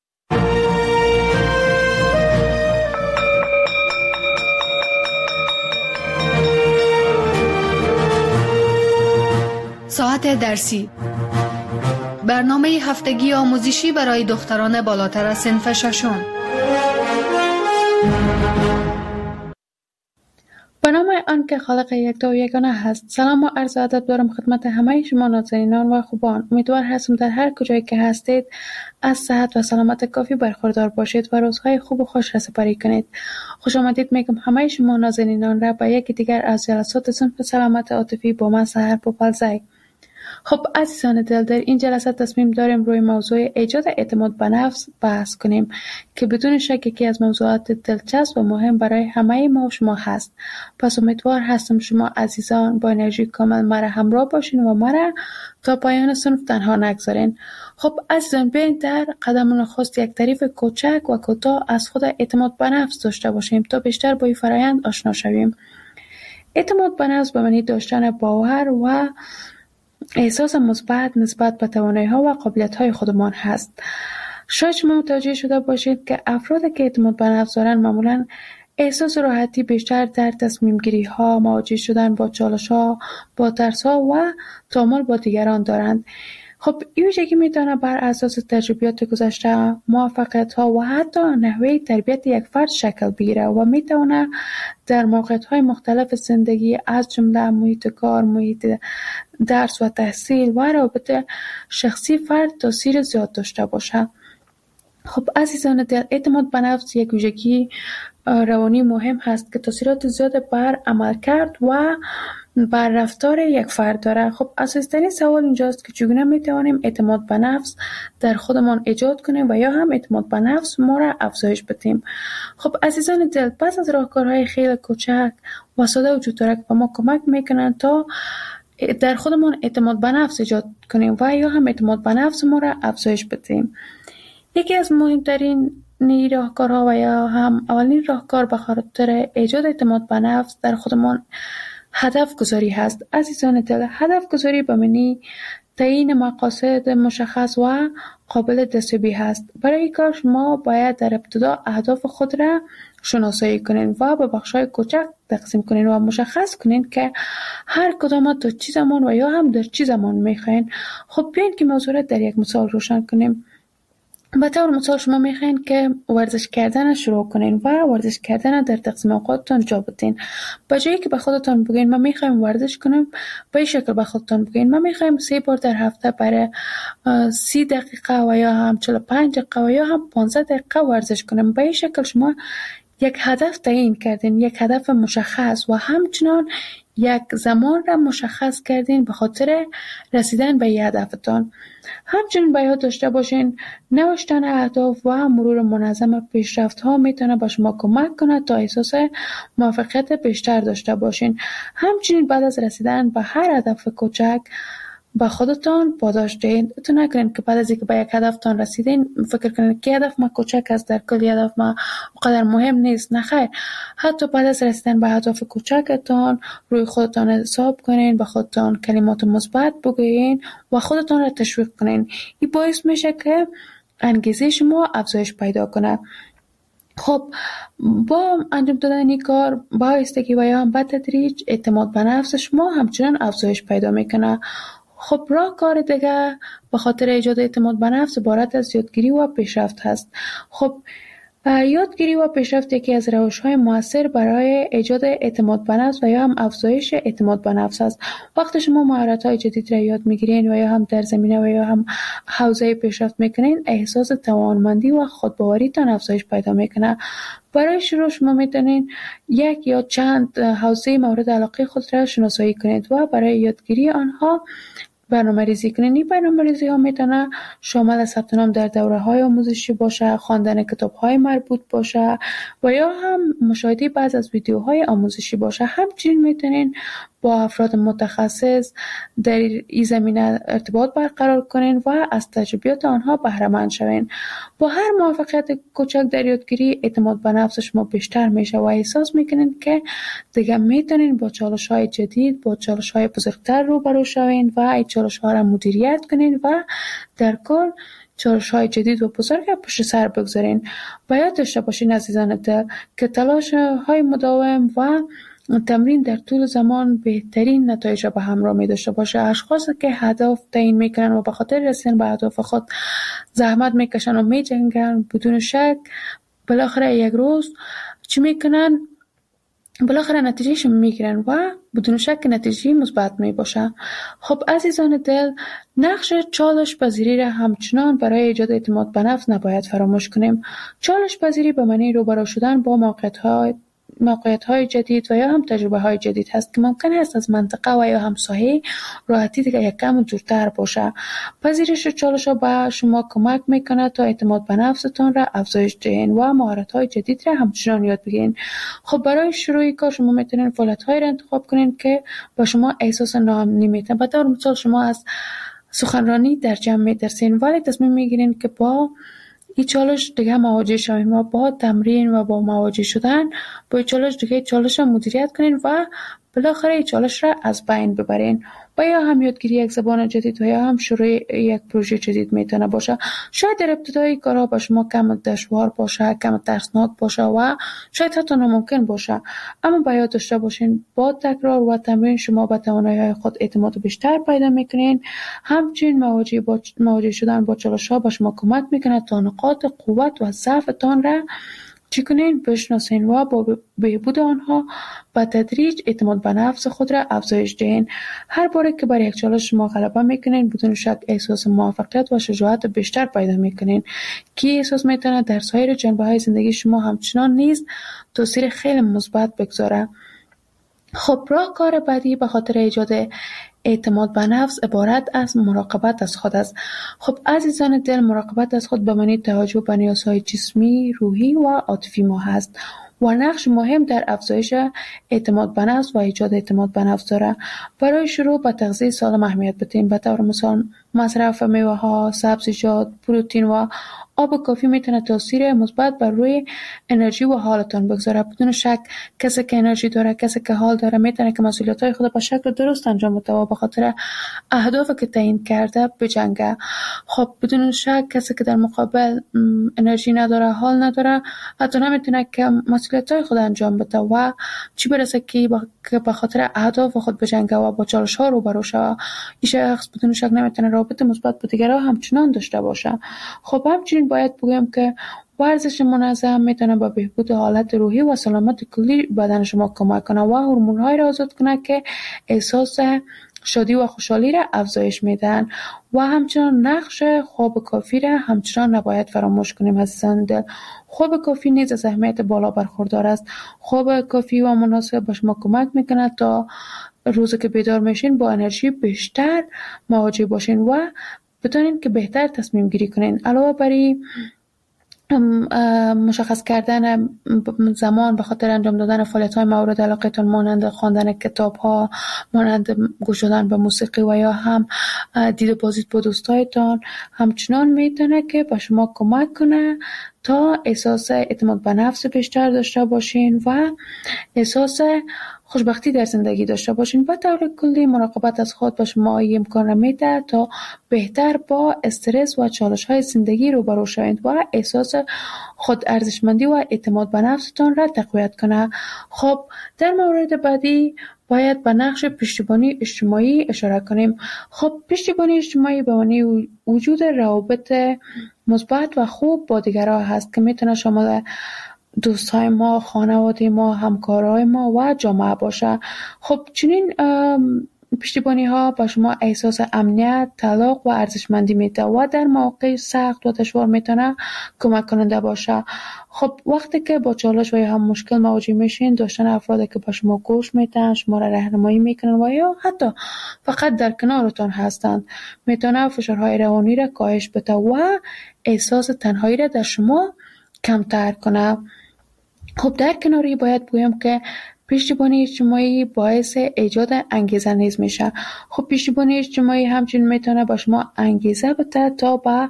ساعت درسی، برنامه هفتگی آموزشی برای دختران بالاتر از صنف ششم. به نام آن که خالق یکتا و یگانه هست. سلام و عرض ادب دارم خدمت همه شما نازنینان و خوبان. امیدوار هستم در هر کجایی که هستید از صحت و سلامت کافی برخوردار باشید و روزهای خوب و خوش را سپری کنید. خوش آمدید میگم همه شما نازنینان را به یکی دیگر از جلسات صنف سلامت عاطفی با من سحر پوپلزی. خب عزیزان دل، در این جلسه تصمیم داریم روی موضوع ایجاد اعتماد به نفس بحث کنیم که بدون شک یکی از موضوعات دلچسب و مهم برای همه ما و شما هست. پس امیدوار هستم شما عزیزان با انرژی کامل مرا همراه باشین و مرا تا پایان صنف تنها نگذارین. خب عزیزان بیاین در قدم نخست یک تعریف کوچک و کوتاه از خود اعتماد به نفس داشته باشیم تا بیشتر با این فرآیند آشنا شویم. اعتماد به نفس به معنی داشتن باور و احساس مثبت نسبت به توانایی‌ها و قابلیت‌های خودمان هست. شاید شما متوجه شده باشید که افرادی که اعتماد به نفس دارند معمولاً احساس راحتی بیشتر در تصمیم گیری ها، مواجه شدن با چالش ها، با ترس ها و تعامل با دیگران دارند. خب این ویژگی میتونه بر اساس تجربیات گذشته، موفقیت ها و حتی نحوه تربیت یک فرد شکل بگیره و میتونه در موقعیت های مختلف زندگی از جمله محیط کار، محیط درس و تحصیل و روابط شخصی فرد تاثیر زیاد داشته باشه. خب عزیزان دل، اعتماد به نفس یک ویژگی روانی مهم هست که تاثیرات زیاد بر عملکرد و بر رفتار یک فرد داره. خب اساسی‌ترین سوال اینجاست که چگونه میتوانیم اعتماد به نفس در خودمان ایجاد کنیم و یا هم اعتماد به نفس ما را افزایش بدیم. خب عزیزان دل، پس از راهکارهای خیلی کوچک و ساده وجود داره که به ما کمک میکنن تا در خودمان اعتماد به نفس ایجاد کنیم و یا هم اعتماد به نفس ما را افزایش بدیم. یکی از مهمترین راهکارها و یا هم اولین راهکار به خاطر ایجاد اعتماد به نفس در خودمان هدف گذاری هست. عزیزان دل، هدف گذاری به معنی تعیین مقاصد مشخص و قابل دستیابی هست. برای این کار شما باید در ابتدا اهداف خود را شناسایی کنین و به بخش‌های کوچک تقسیم کنین و مشخص کنین که هر کدام تا چه زمان و یا هم در چه زمان میخواین. خب بیاین که موضوع را در یک مثال روشن کنیم. به طور مثال شما میخواین که ورزش کردن شروع کنین و ورزش کردن در تقسیم اوقاتتان جا بدین. به جایی که به خودتان بگین من میخوایم ورزش کنم، به این شکل به خودتان بگین من میخوایم سه بار در هفته برای سی دقیقه و یا هم چهل و پنج دقیقه و یا هم پانزده دقیقه ورزش کنم. به این شکل شما یک هدف تعیین کردین، یک هدف مشخص و همچنان یک زمان را مشخص کردین به خاطر رسیدن به هدفتان. همچنین به یاد داشته باشین نوشتن اهداف و مرور منظم پیشرفت ها میتونه به شما کمک کنه تا احساس موفقیت بیشتر داشته باشین. همچنین بعد از رسیدن به هر هدف کوچک با خودتان پاداش دهید. تو نکنین که بعد از اینکه به یک هدفتان رسیدین فکر کنین که هدف ما کوچک است، در کل هدف ما اونقدر مهم نیست. نه خیر، حتی بعد از رسیدن به هدف کوچکتان روی خودتان حساب کنین، به خودتان کلمات مثبت بگویین و خودتان را تشویق کنین. این باعث میشه که انگیزه شما افزایش پیدا کنه. خب با انجام دادن این کار با آهستگی و یا هم به تدریج اعتماد به نفس شما همچنان افزایش پیدا میکنه. خب راهکار دیگه به خاطر ایجاد اعتماد به نفس عبارت از یادگیری و پیشرفت هست. خب یادگیری و پیشرفت یکی از روش‌های مؤثر برای ایجاد اعتماد به نفس و یا هم افزایش اعتماد به نفس است. وقتی شما مهارت‌های جدید را یاد می‌گیرین و یا هم در زمینه و یا هم حوزه پیشرفت می‌کنین، احساس توانمندی و خودباوریتان افزایش پیدا می‌کنه. برای شروع شما میتونین یک یا چند حوزه مورد علاقه خود را شناسایی کنید و برای یادگیری آنها برنامه ریزی کنین. این برنامه ریزی ها میتونه شامل ثبت نام در دوره های آموزشی باشه، خواندن کتاب های مربوط باشه و یا هم مشاهده بعض از ویدیوهای آموزشی باشه. همچنین میتونین با افراد متخصص در این زمینه ارتباط برقرار کنین و از تجربیات آنها بهره مند شوین. با هر موفقیت کوچک در یادگیری اعتماد به نفس شما بیشتر میشه و احساس میکنین که دیگه میتونین با چالش‌های جدید، با چالش‌های بزرگتر روبرو شوین و این چالش‌ها را مدیریت کنین و در کل چالش‌های جدید و بزرگ پشت سر بگذارین. و یاد داشته باشین عزیزان دل که تلاش‌های مداوم و تمرین در طول زمان بهترین نتایج را به همراه می داشته باشه. اشخاصی که هدف تعیین میکنن و به خاطر رسیدن به اهداف خود زحمت میکشن و میجنگن، بدون شک بالاخره یک روز چی میکنن؟ بالاخره نتیجهش میگیرن و بدون شک نتیجه مثبت می باشه. خب عزیزان دل، نقش چالش پذیری را همچنان برای ایجاد اعتماد به نفس نباید فراموش کنیم. چالش پذیری به معنی روبرو شدن با موقعیت‌های موقعیت‌های جدید و یا هم تجربه‌های جدید هست که ممکن است از منطقه و یا هم ساحه راحتی دیگه یک کم دورتر باشه. پذیرش چالش‌ها به شما کمک میکنه تا اعتماد به نفستان را افزایش دهین و مهارت‌های جدید را همچنان یاد بگیرین. خب برای شروع کار شما میتونین فعالیت‌هایی را انتخاب کنین که با شما احساس ناامنی میتن. به طور مثال شما از سخنرانی در جمع میترسین ولی تصمیم میگیرین که با این چالش دیگه مواجه شوین و با تمرین و با مواجه شدن با این چالش دیگه چالش را مدیریت کنین و بالاخره این چالش را از بین ببرین. و یا هم یادگیری یک زبان جدید و یا هم شروع یک پروژه جدید میتونه باشه. شاید در ابتدای کارها با شما کم دشوار باشه، کم ترسناک باشه و شاید حتی ناممکن باشه، اما باید یاد داشته باشین با تکرار و تمرین شما به توانایی‌های خود اعتماد بیشتر پیدا میکنین. همچنین مواجه با مواجه شدن با چالش‌ها با شما کمک میکنه تا نقاط قوت و ضعفتان را چی کنین؟ بشناسین و با بهبود آنها با تدریج اعتماد به نفس خود را افزایش دهین. هر باره که بر یک چالش شما غلبه میکنین بدون شک احساس موفقیت و شجاعت بیشتر پیدا میکنین که احساس میتونه در سایر جنبه‌های زندگی شما همچنان نیز تاثیر خیلی مثبت بگذاره. خب راهکار بعدی به خاطر ایجاد اعتماد به نفس عبارت از مراقبت از خود است. خب عزیزان دل، مراقبت از خود به معنی توجه به نیازهای جسمی، روحی و عاطفی ما هست و نقش مهم در افزایش اعتماد به نفس و ایجاد اعتماد به نفس داره. برای شروع به تغذیه سالم اهمیت بدین. به طور مثال مصرف میوه‌ها، سبزیجات، پروتئین و آب کافی میتونه تاثیر مثبت بر روی انرژی و حالتان بگذاره. بدون شک کسی که انرژی داره، کسی که حال داره میتونه که مسئولیت‌های خود به شکل درست انجام بده و به خاطر اهدافی که تعیین کرده بجنگه. خب بدون شک کسی که در مقابل انرژی نداره، حال نداره، حتی نمیتونه که مسئولیت‌های خود انجام بده و چی برسه که به خاطر اهداف خود بجنگه و با چالش‌ها روبرو شه. این شخص بدون شک نمیتونه رابطه مثبت با دیگران همچنان داشته باشه. خب همچنین باید بگم که ورزش منظم میتونه با بهبود حالت روحی و سلامت کلی بدن شما کمک کنه و هورمون‌های را آزاد کنه که احساس شادی و خوشحالی را افزایش میدن و همچنان نقش خواب کافی را همچنان نباید فراموش کنیم عزیزان دل. خواب کافی نیز از اهمیت بالا برخوردار است. خواب کافی و مناسب به شما کمک میکنه تا روزی که بیدار میشین با انرژی بیشتر مواجه باشین و بتونین که بهتر تصمیم گیری کنین. علاوه بر این مشخص کردن زمان به خاطر انجام دادن فعالیت‌های مورد علاقتان مانند خواندن کتاب‌ها، مانند گوش دادن به موسیقی و یا هم دید و بازدید با دوستایتان همچنان میتونه که به شما کمک کنه تا احساس اعتماد به نفس بیشتر داشته باشین و احساس خوشبختی در زندگی داشته باشین. و طور کلی مراقبت از خود به شما این امکان میده تا بهتر با استرس و چالش‌های زندگی روبرو شوید و احساس خود ارزشمندی و اعتماد به نفستان را تقویت کنه. خب در مورد بعدی باید به نقش پشتیبانی اجتماعی اشاره کنیم. خب پشتیبانی اجتماعی به معنی وجود روابط مثبت و خوب با دیگران هست که میتونه شامل دوستای ما، خانواده ما، همکارای ما و جامعه باشه. خب چنین پشتیبانی ها به شما احساس امنیت، تعلق و ارزشمندی میده و در مواقع سخت و دشوار میتونه کمک کننده باشه. خب وقتی که با چالش و یا هم مشکل مواجه میشین، داشتن افرادی که به شما گوش میدن، شما را راهنمایی میکنن و یا حتی فقط در کنارتان هستند میتونه فشارهای روانی را کاهش بده و احساس تنهایی را در شما کمتر کنه. خب در کناری باید بگویم که پشتیبانی اجتماعی باعث ایجاد انگیزه نیز میشه. خب پشتیبانی اجتماعی همچنین میتونه با شما انگیزه بده تا به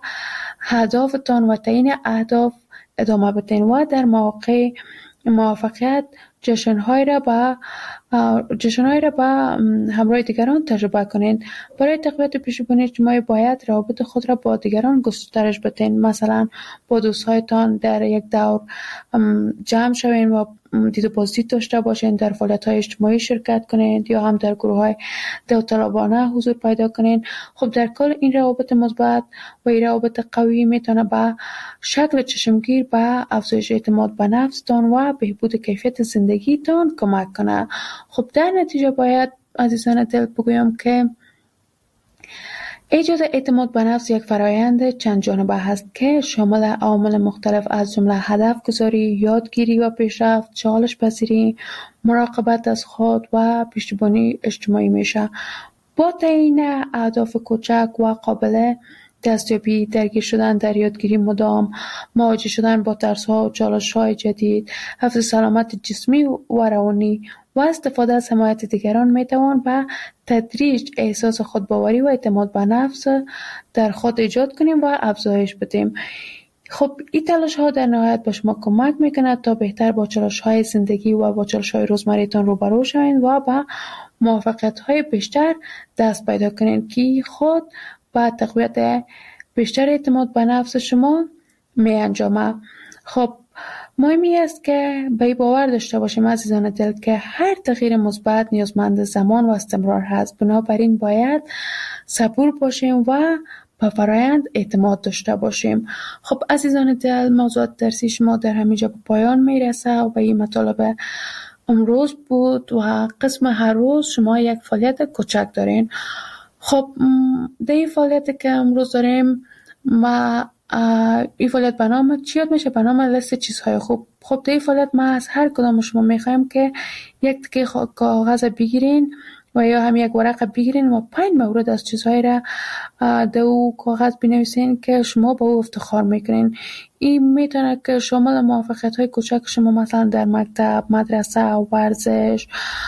هدفتان و تعیین اهداف ادامه بدین و در مواقع موفقیت جشن‌های را با جشن‌های را با همراه دیگران تجربه کنین. برای تقویت پشتیبانی اجتماعی باید روابط خود را با دیگران گسترش بدین. مثلا با دوستایتان در یک دور جمع شوین و دید و بازدید داشته باشین، در فعالیت‌های اجتماعی شرکت کنین یا هم در گروه‌های داوطلبانه حضور پیدا کنین. خب در کل این روابط مثبت و این روابط قوی میتونه به شکل چشمگیر به افزایش اعتماد به نفستان و بهبود کیفیت زندگیتان کمک کنه. خب در نتیجه باید عزیزان دل بگویم که ایجاد اعتماد به نفس یک فرایند چند جانبه هست که شامل عوامل مختلف از جمله هدف گذاری، یادگیری و پیشرفت، چالش پذیری، مراقبت از خود و پشتیبانی اجتماعی میشه. با تعیین اهداف کوچک و قابل دستیابی، درگیر شدن در یادگیری مدام، مواجه شدن با ترس‌ها و چالش‌های جدید، حفظ سلامت جسمی و روانی و استفاده از حمایت دیگران میتوان به تدریج احساس خودباوری و اعتماد به نفس در خود ایجاد کنیم و افزایش بدیم. خب این تلاش ها در نهایت به شما کمک میکنه تا بهتر با چالش های زندگی و با چالش های روزمره‌تان روبرو شوید و با موفقیت های بیشتر دست پیدا کنید که خود با تقویت بیشتر اعتماد به نفس شما می انجامه. خب مهمی است که به این باور داشته باشیم عزیزان دل که هر تغییر مثبت نیازمند زمان و استمرار هست. بنابراین باید صبور باشیم و به فرایند اعتماد داشته باشیم. خب عزیزان دل، موضوع درسی شما در همینجا به پایان میرسه و به این مطالب امروز بود و قسم هر روز شما یک فعالیت کوچک دارین. خب در این فعالیتی که امروز داریم ما این فعالیت به نام چی یاد میشه؟ به نام لیست چیزهای خوب. خب در این فعالیت ما از هر کدام شما میخوایم که یک تکه کاغذ بگیرین و یا هم یک ورقه بگیرین و پنج مورد از چیزهای را در او کاغذ بنویسین که شما با او افتخار میکنین. این میتونه که شامل موفقیت های کوچک شما مثلا در مکتب، مدرسه، ورزش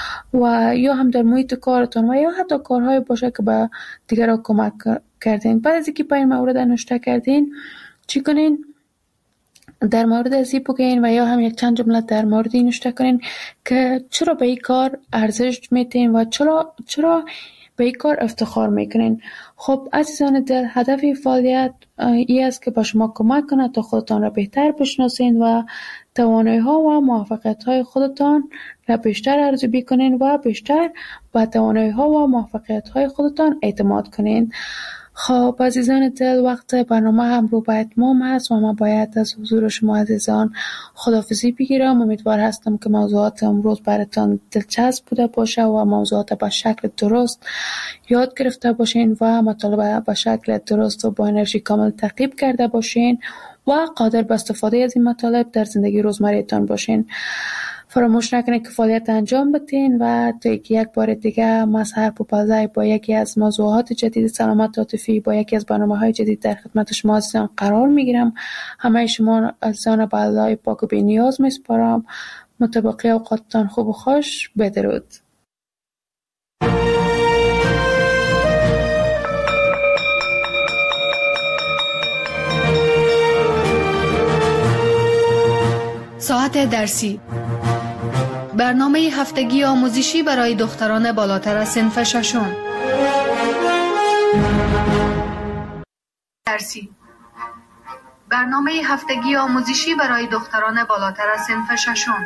و یا هم در محیط کارتون و یا حتی کارهای باشه که به دیگران کمک کردین. بعد از اینکه پنج مورد نوشته کردین چی کنین؟ در مورد از این بگین و یا هم یک چند جمله در مورد این نوشته کنین که چرا به این کار ارزش میتین و چرا چرا به این کار افتخار میکنین. خب عزیزان دل، هدف این فعالیت این است که به شما کمک کنه تا خودتان را بهتر بشناسین و توانایی ها و موفقیت های خودتان را بیشتر ارزیابی کنین و بیشتر به توانایی ها و موفقیت های خودتان اعتماد کنین. خب عزیزان دل، وقت برنامه هم رو به اتمام هست و من باید از حضور شما عزیزان خداحافظی بگیرم. امیدوار هستم که موضوعات امروز براتان دلچسب بوده باشه و موضوعات به شکل درست یاد گرفته باشین و مطالب به شکل درست و با انرژی کامل تعقیب کرده باشین و قادر به استفاده از این مطالب در زندگی روزمره‌تان باشین. فراموش نکنید که فعالیت انجام بدین و تا یک بار دیگه من سحر پوپلزی با یکی از موضوعات جدید سلامت عاطفی با یکی از برنامه‌های جدید در خدمت شما عزیزان قرار میگیرم. همه شما عزیزان به الله پاک و بی نیاز میسپارم. مطابق اوقاتتان خوب و خوش. بدرود. ساعت درسی، برنامه هفتگی آموزشی برای دختران بالاتر از صنف ششم. درسی، برنامه هفتگی آموزشی برای دختران بالاتر از صنف ششم.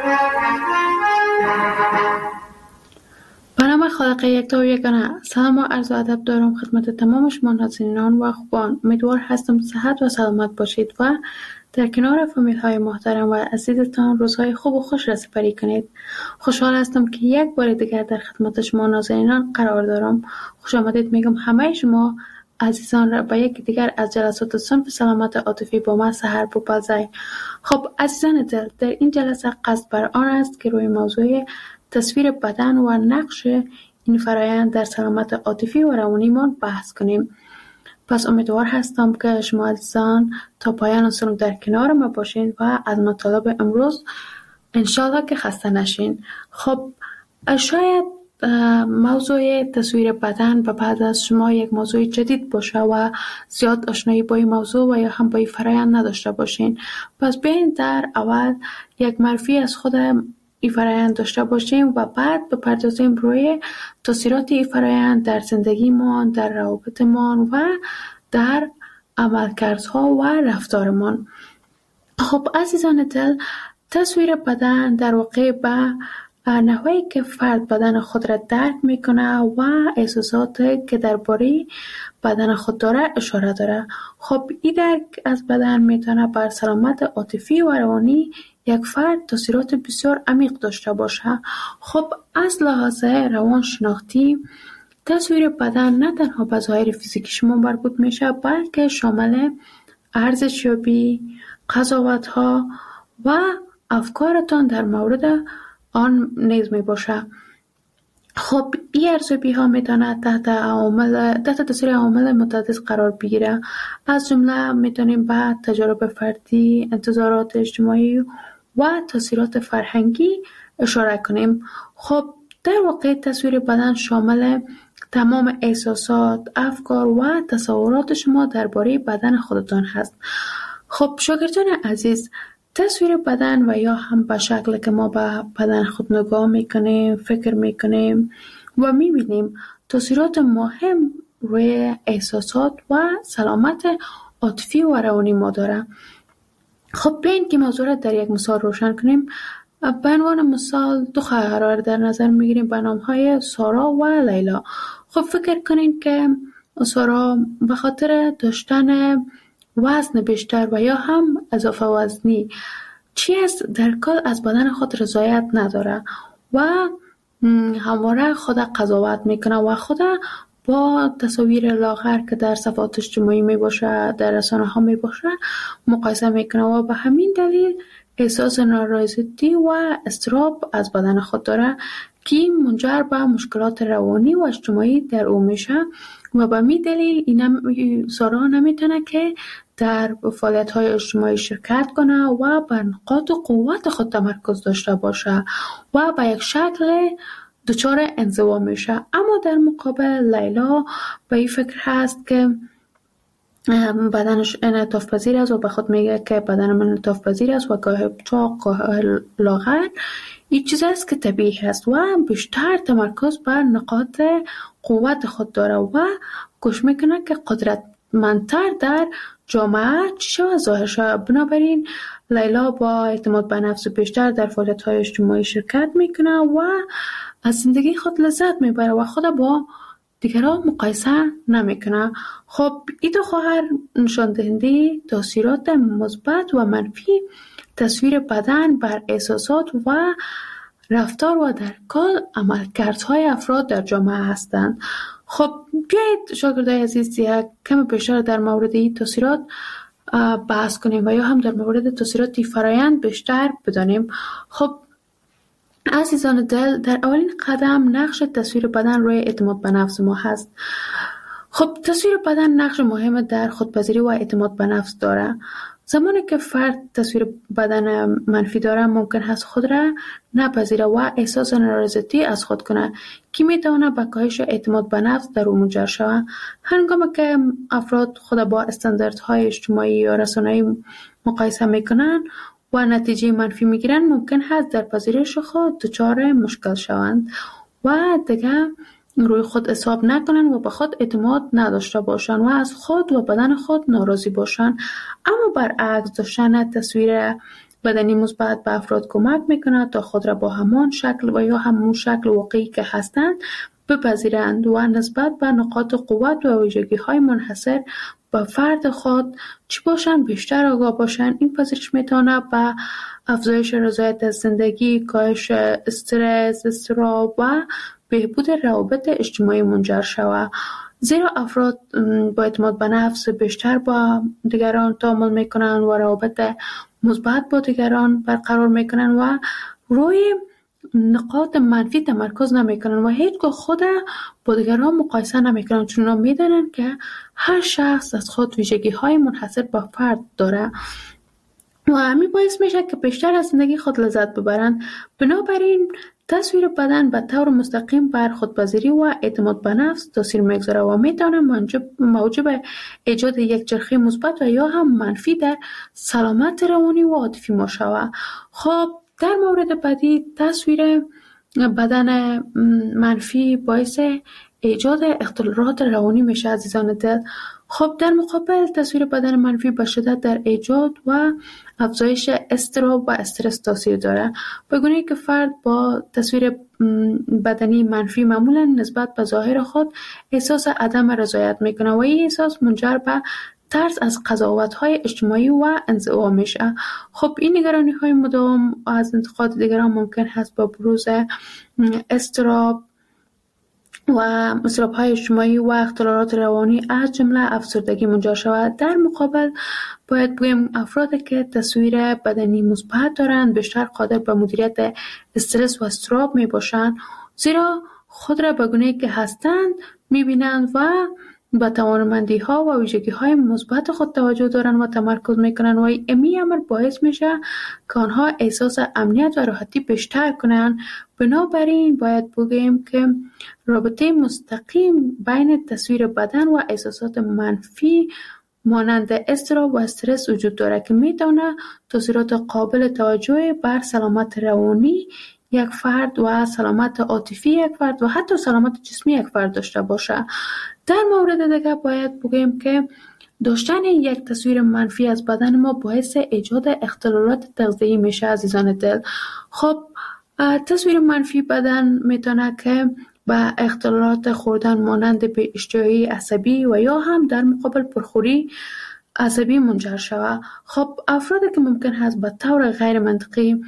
به نام خالق یکتا و یگانه، سلام و عرض و ادب دارم خدمت تمام شما ناظرینان و خوبان. امیدوار هستم صحت و سلامت باشید و در کنار فامیل های محترم و عزیزتان روزهای خوب و خوش را سپری کنید. خوشحال هستم که یک بار دیگر در خدمت شما ناظرینان قرار دارم. خوش آمدید میگم همه شما عزیزان را به یک دیگر از جلسات صنف سلامت عاطفی با من سحر پوپلزی. خب عزیزان دل، در این جلسه قصد بر آن است که روی موضوع تصویر بدن و نقش این فرایند در سلامت عاطفی و روانیمان بحث کنیم. پس امیدوار هستم که شما عزیزان تا پایان سنوک در کنار ما باشین و از مطالب امروز انشالله که خسته نشین. خب شاید موضوع تصویر بدن و بعد از شما یک موضوع جدید باشه و زیاد آشنایی با این موضوع و یا هم با این فرایند نداشته باشین. پس بیاین در اول یک معرفی از خود این فرایند داشته باشیم و بعد بپردازیم روی تاثیرات این فرایند در زندگیمان، در روابطمان و در عملکردها و رفتارمان. خب عزیزان دل، تصویر بدن در واقع به نحوی که فرد بدن خود را درک میکنه و احساساتی که درباره بدن خود داره اشاره داره. خب این درک از بدن میتونه بر سلامت عاطفی و روانی یک فرد تاثیرات بسیار عمیق داشته باشه. خب از لحاظ روانشناختی تصویر بدن نه تنها به ظاهر فیزیکی شما مربوط میشه، بلکه شامل ارزشیابی، قضاوت‌ها و افکارتان در مورد آن نیز می باشه. خب این ارزیابی ها میتونه تحت عوامل تحت تاثیر عوامل متعدد قرار بگیره. از جمله میتونیم به تجارب فردی، انتظارات اجتماعی و تاثیرات فرهنگی اشاره کنیم. خب در واقع تصویر بدن شامل تمام احساسات، افکار و تصورات شما درباره بدن خودتان هست. خب شاگردان عزیز، تصویر بدن و یا هم به شکل که ما به بدن خود نگاه میکنیم، فکر میکنیم و میبینیم تاثیرات مهم روی احساسات و سلامت عاطفی و روانی ما داره. خب بیاین که موضوع را در یک مثال روشن کنیم. به عنوان مثال دو خواهر را در نظر میگیریم به نامهای سارا و لیلا. خب فکر کنین که سارا به خاطر داشتن وزن بیشتر و یا هم اضافه وزنی چی است در کل از بدن خود رضایت نداره و همواره خود قضاوت میکنه و خود با تصاویر لاغر که در صفحات اجتماعی می باشه، در رسانه ها می باشه مقایسه میکنه و به همین دلیل احساس نارضایتی و اضطراب از بدن خود داره که منجر به مشکلات روانی و اجتماعی در او میشه و به می دلیل این سارا نمیتونه که در فعالیت‌های اجتماعی شرکت کنه و بر نقاط قوت خود تمرکز داشته باشه و به یک شکل دچار انزوا میشه. اما در مقابل لیلا به این فکر هست که بدنش انعطاف پذیر است و به خود میگه که بدن من انعطاف پذیر است و گاه چاق گاه لاغر این چیز است که طبیعی است و بیشتر تمرکز بر نقاط قوت خود داره و گوش میکنه که قدرتمندتر در جامعه چی شود ظاهر شود. بنابراین لیلا با اعتماد به نفس بیشتر در فعالیت‌های اجتماعی شرکت میکنه و از زندگی خود لذت میبره و خود با دیگران مقایسه نمیکنه. خب این دو خواهر نشان دهنده تاثیرات مثبت و منفی تصویر بدن بر احساسات و رفتار و در کل عملکردهای افراد در جامعه هستند. خب بیایید شاگردای عزیز یک کم بیشتر در مورد این تاثیرات بحث کنیم و یا هم در مورد تاثیرات فرایند بیشتر بدانیم. خب عزیزان دل، در اولین قدم نقش تصویر بدن روی اعتماد به نفس ما هست. خب تصویر بدن نقش مهم در خودپذیری و اعتماد به نفس داره. زمانی که فرد تصویر بدن منفی داره ممکن هست خود را نپذیره و احساس نارضایتی از خود کنه که میتونه به کاهش اعتماد به نفس در او منجر شود. هنگامی که افراد خود با استانداردهای اجتماعی یا رسانه‌ای مقایسه میکنن و نتیجه منفی میگیرن ممکن هست در پذیرش خود دچار مشکل شوند و دیگه روی خود حساب نکنن و به خود اعتماد نداشته باشن و از خود و بدن خود ناراضی باشن. اما برعکس داشتن تصویر بدنی مثبت به افراد کمک میکنه تا خود را با همان شکل و یا همون شکل واقعی که هستند بپذیرند و نسبت به نقاط قوت و ویژگی های منحصر به فرد خود چی باشن بیشتر آگاه باشن. این پذیرش میتونه به افزایش رضایت از زندگی، کاهش استرس، اضطراب و بهبود روابط اجتماعی منجر شود. زیرا افراد با اعتماد به نفس بیشتر با دیگران تعامل میکنن و روابط مثبت با دیگران برقرار میکنن و روی نقاط منفی تمرکز نمیکنن و هیچگاه خود با دیگران مقایسه نمیکنن، چون اونا میدونن که هر شخص از خود ویژگی های منحصر به فرد داره و همین باعث میشه که بیشتر از زندگی خود لذت ببرن. بنابراین تصویر بدن به طور مستقیم بر خودپذیری و اعتماد به نفس تاثیر میگذاره و میتونه موجب ایجاد یک چرخه مثبت و یا هم منفی در سلامت روانی و عاطفی ما شود. خب در مورد بعدی تصویر بدن منفی باعث ایجاد اختلالات روانی میشه عزیزان دل. خب در مقابل تصویر بدن منفی به شدت در ایجاد و افزایش اضطراب و استرس تاثیر داره، به گونه‌ای که فرد با تصویر بدنی منفی معمولا نسبت به ظاهر خود احساس عدم رضایت میکنه و این احساس منجر به ترس از قضاوت‌های اجتماعی و انزوا میشه. خب این نگرانی‌های مداوم از انتقاد دیگران ممکن هست با بروز اضطراب و اضطراب‌های اجتماعی و اختلالات روانی از جمله افسردگی منجر شود. در مقابل باید بگیم افرادی که تصویر بدنی مثبت دارند بیشتر قادر به مدیریت استرس و اضطراب می باشند، زیرا خود را به گونه‌ای که هستند می‌بینند و به توانمندی‌ها و ویژگی‌های مثبت خود توجه دارند و تمرکز می‌کنند و این امر باعث میشه که آنها احساس امنیت و راحتی بیشتر کنند. بنابراین باید بگیم که رابطه مستقیم بین تصویر بدن و احساسات منفی مانند اضطراب و استرس وجود دارد که میتونه تاثیرات قابل توجهی بر سلامت روانی یک فرد و سلامت عاطفی یک فرد و حتی سلامت جسمی یک فرد داشته باشه. در مورد دیگه باید بگیم که داشتن یک تصویر منفی از بدن ما باعث ایجاد اختلالات تغذیه‌ای میشه عزیزان دل. خب تصویر منفی بدن میتونه که به اختلالات خوردن مانند به اشتهایی عصبی و یا هم در مقابل پرخوری عصبی منجر شود. خب افرادی که ممکن هست به طور غیر منطقی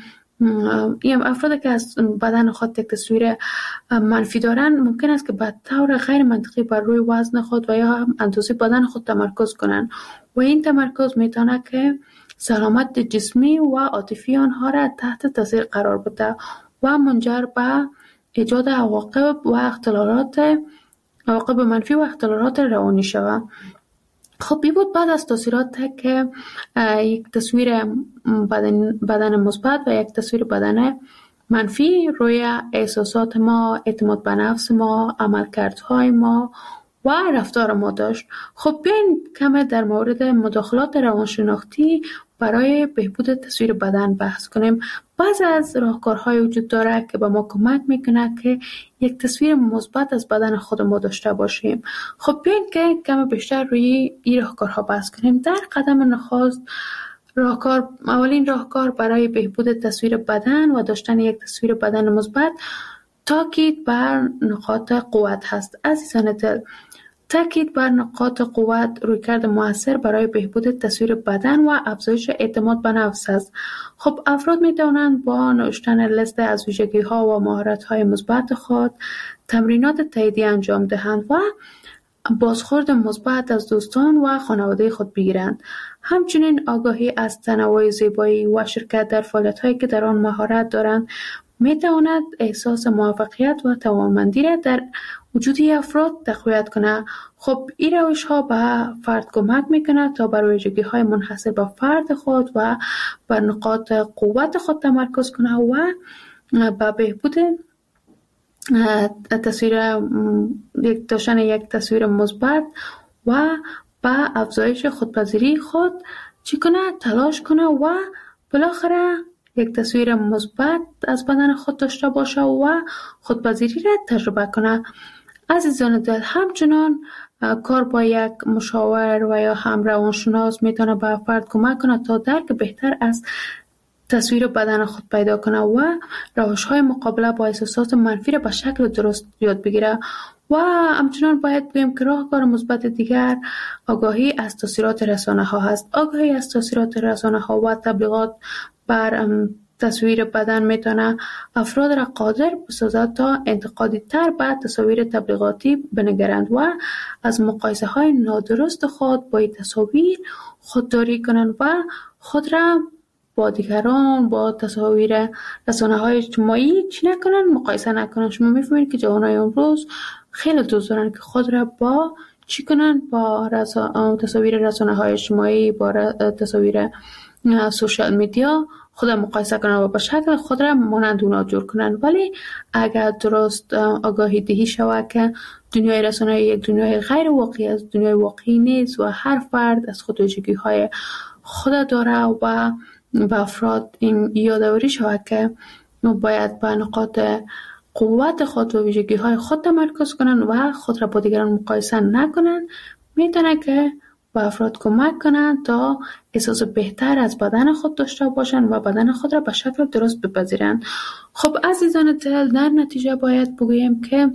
این افرادی که از بدن خود یک تصویر منفی دارن ممکن است که به طور غیر منطقی بر روی وزن خود و یا هم اندازه بدن خود تمرکز کنند و این تمرکز میتونه که سلامت جسمی و عاطفی آنها را تحت تاثیر قرار بده و منجر به ایجاد عواقب و اختلالات عواقب منفی و اختلالات روانی شود. خب این بود بعد از تاثیرات که یک تصویر بدن, بدن مثبت و یک تصویر بدن منفی روی احساسات ما، اعتماد به نفس ما، عملکردهای ما و رفتار ما داشت. خب بیاین کم در مورد مداخلات روانشناختی برای بهبود تصویر بدن بحث کنیم. بعضی از راهکارهای وجود داره که به ما کمک میکنه که یک تصویر مثبت از بدن خود ما داشته باشیم. خب بیاین که کم بیشتر روی این راهکارها بحث کنیم. در قدم نخست راهکار اولین راهکار برای بهبود تصویر بدن و داشتن یک تصویر بدن مثبت تاکید بر نقاط قوت هست. عزیزان دل، تاکید بر نقاط قوت رویکرد موثر برای بهبود تصویر بدن و افزایش اعتماد به نفس است. خب افراد می توانند با نوشتن لیست از ویژگی ها و مهارت های مثبت خود تمرینات تاییدی انجام دهند و بازخورد مثبت از دوستان و خانواده خود بگیرند. همچنین آگاهی از تنوع زیبایی و شرکت در فعالیت هایی که در آن مهارت دارند می تواند احساس موفقیت و توانمندی را در وجود افراد تقویت کند. خب این روش ها به فرد کمک می کند تا بر ویژگی های منحصر به فرد خود و بر نقاط قوت خود تمرکز کند و به بهبود تصویر یک داشتن یک تصویر مثبت و به افزایش خودپذیری خود چی کنه تلاش کنه و بالاخره یک تصویر مثبت از بدن خود داشته باشه و خودپذیری را تجربه کنه. عزیزان دل، همچنان کار با یک مشاور و یا هم روانشناس میتونه به فرد کمک کنه تا درک بهتر از تصویر بدن خود پیدا کنه و روش‌های مقابله با احساسات منفی را به شکل درست یاد بگیره. و همچنان باید بگیم که راهکار مثبت دیگر آگاهی از تاثیرات رسانه ها هست. آگاهی از تاثیرات رسانه ها و تبلیغات بر تصویر بدن میتونه افراد را قادر بسازد تا انتقادی تر به تصاویر تبلیغاتی بنگرند و از مقایسه های نادرست خود با این تصاویر خودداری کنند و خود را با دیگران با تصاویر رسانه های اجتماعی چی نکنن، مقایسه نکنن. شما میفهمید که جوانای امروز خیلی دوست دارن که خود را با چی کنن، با رسا... تصاویر رسانه های اجتماعی، با ر... تصاویر سوشال میدیا خود را مقایسه کنن و به شکل خود را مانند اونا جور کنن. ولی اگر درست آگاهی دهی شود که دنیای رسانه یک دنیای غیر واقعی است، دنیای واقعی نیست و هر فرد از خود ویژگی های خود داره و به افراد این یادآوری شود که باید به نقاط قوت خود و ویژگی های خود تمرکز کنند و خود را با دیگران مقایسه نکنند، میتونه که به افراد کمک کنند تا احساس بهتر از بدن خود داشته باشند و بدن خود را به شکل درست بپذیرند. خب عزیزان دل، در نتیجه باید بگوییم که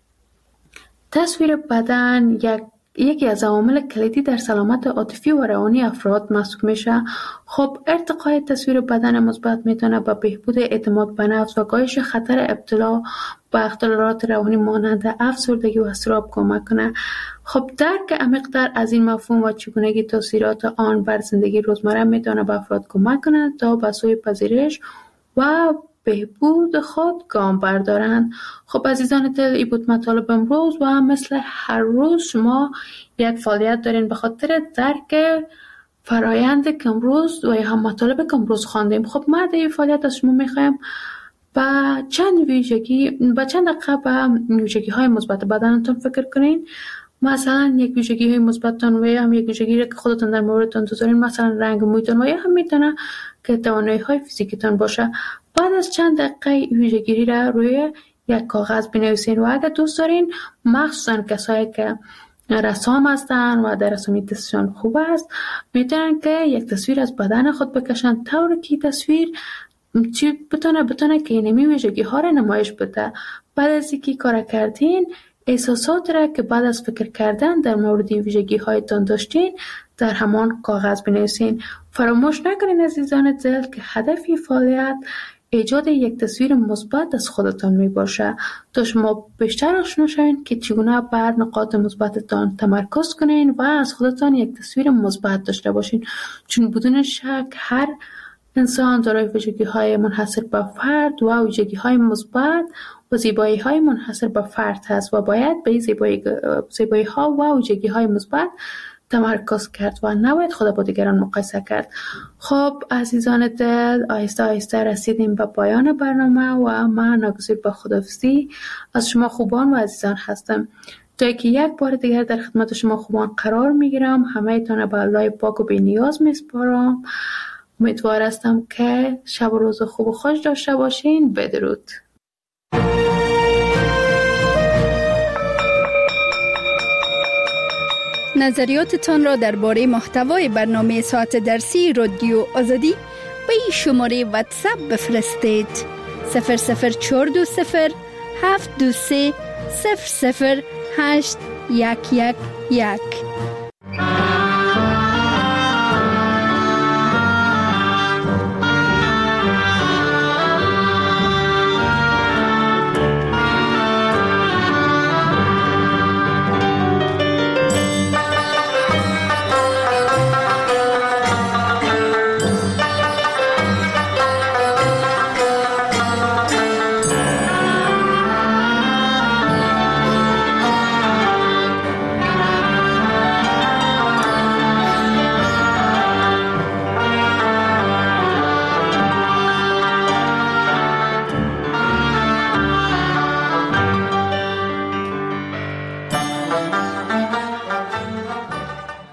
تصویر بدن یک یکی از عوامل کلیدی در سلامت عاطفی و روانی افراد محسوب میشه. خب ارتقای تصویر بدن مثبت میتونه به بهبود اعتماد به نفس و کاهش خطر ابتلا به اختلالات روانی مانند افسردگی و اضطراب کمک کنه. خب درک عمیق‌تر از این مفهوم و چگونگی تاثیرات آن بر زندگی روزمره میتونه به افراد کمک کنه تا به سوی پذیرش و بهبود خود گام بردارند. خب عزیزان دل، این بود مطالب امروز و مثل هر روز شما یک فعالیت دارین به خاطر درک فرایند که امروز و یا هم مطالب که امروز خواندیم. خب ما در این فعالیت از شما میخوایم با چند ویژگی با چند دقیقه به ویژگی های مثبت بدنتون فکر کنین. مثلا یک ویژگی های مثبتتون و یا هم یک ویژگی که خودتون در موردتون دوست دارین، مثلا رنگ مویتون و یا هم میتونه که توانایی های فیزیکتون باشه. بعد از چند دقیقه ویژگی را روی یک کاغذ بنویسین و اگر دوست دارین، مخصوصا کسایی که رسام هستن و در رسامی دستشان خوب است، میتونن که یک تصویر از بدن خود بکشن طوری که تصویر چی بتونه بتونه که اینمی ویژگی ها را نمایش بده. بعد از اینکه کار کردین، احساسات را که بعد از فکر کردن در مورد ویژگی هایتان داشتین در همان کاغذ بنویسین. فراموش نکنین عزیزان دل که هدف فعالیت ایجاد یک تصویر مثبت از خودتان می باشه تا شما بیشتر آشنا شوین که چگونه بر نقاط مثبتتان تمرکز کنین و از خودتان یک تصویر مثبت داشته باشین، چون بدون شک هر انسان دارای ویژگی های منحصر به فرد و ویژگی های مثبت و زیبایی های منحصر به فرد هست و باید به زیبایی زیبایی ها و ویژگی های مثبت تمرکز کرد و نباید خود با دیگران مقایسه کرد. خب عزیزان دل، آهسته آهسته رسیدیم به پایان برنامه و من ناگزیر به خداحافظی از شما خوبان و عزیزان هستم. تا که یک بار دیگر در خدمت شما خوبان قرار میگیرم. همه تان به الله پاک و بی نیاز میسپارم. امیدوار هستم که شب و روز خوب و خوش داشته باشین. بدرود. نظریاتتان را درباره محتوای برنامه ساعت درسی رادیو آزادی به این شماره واتساپ بفرستید: صفر صفر چهار دو صفر هفت دو سه صفر صفر هشت یک یک یک.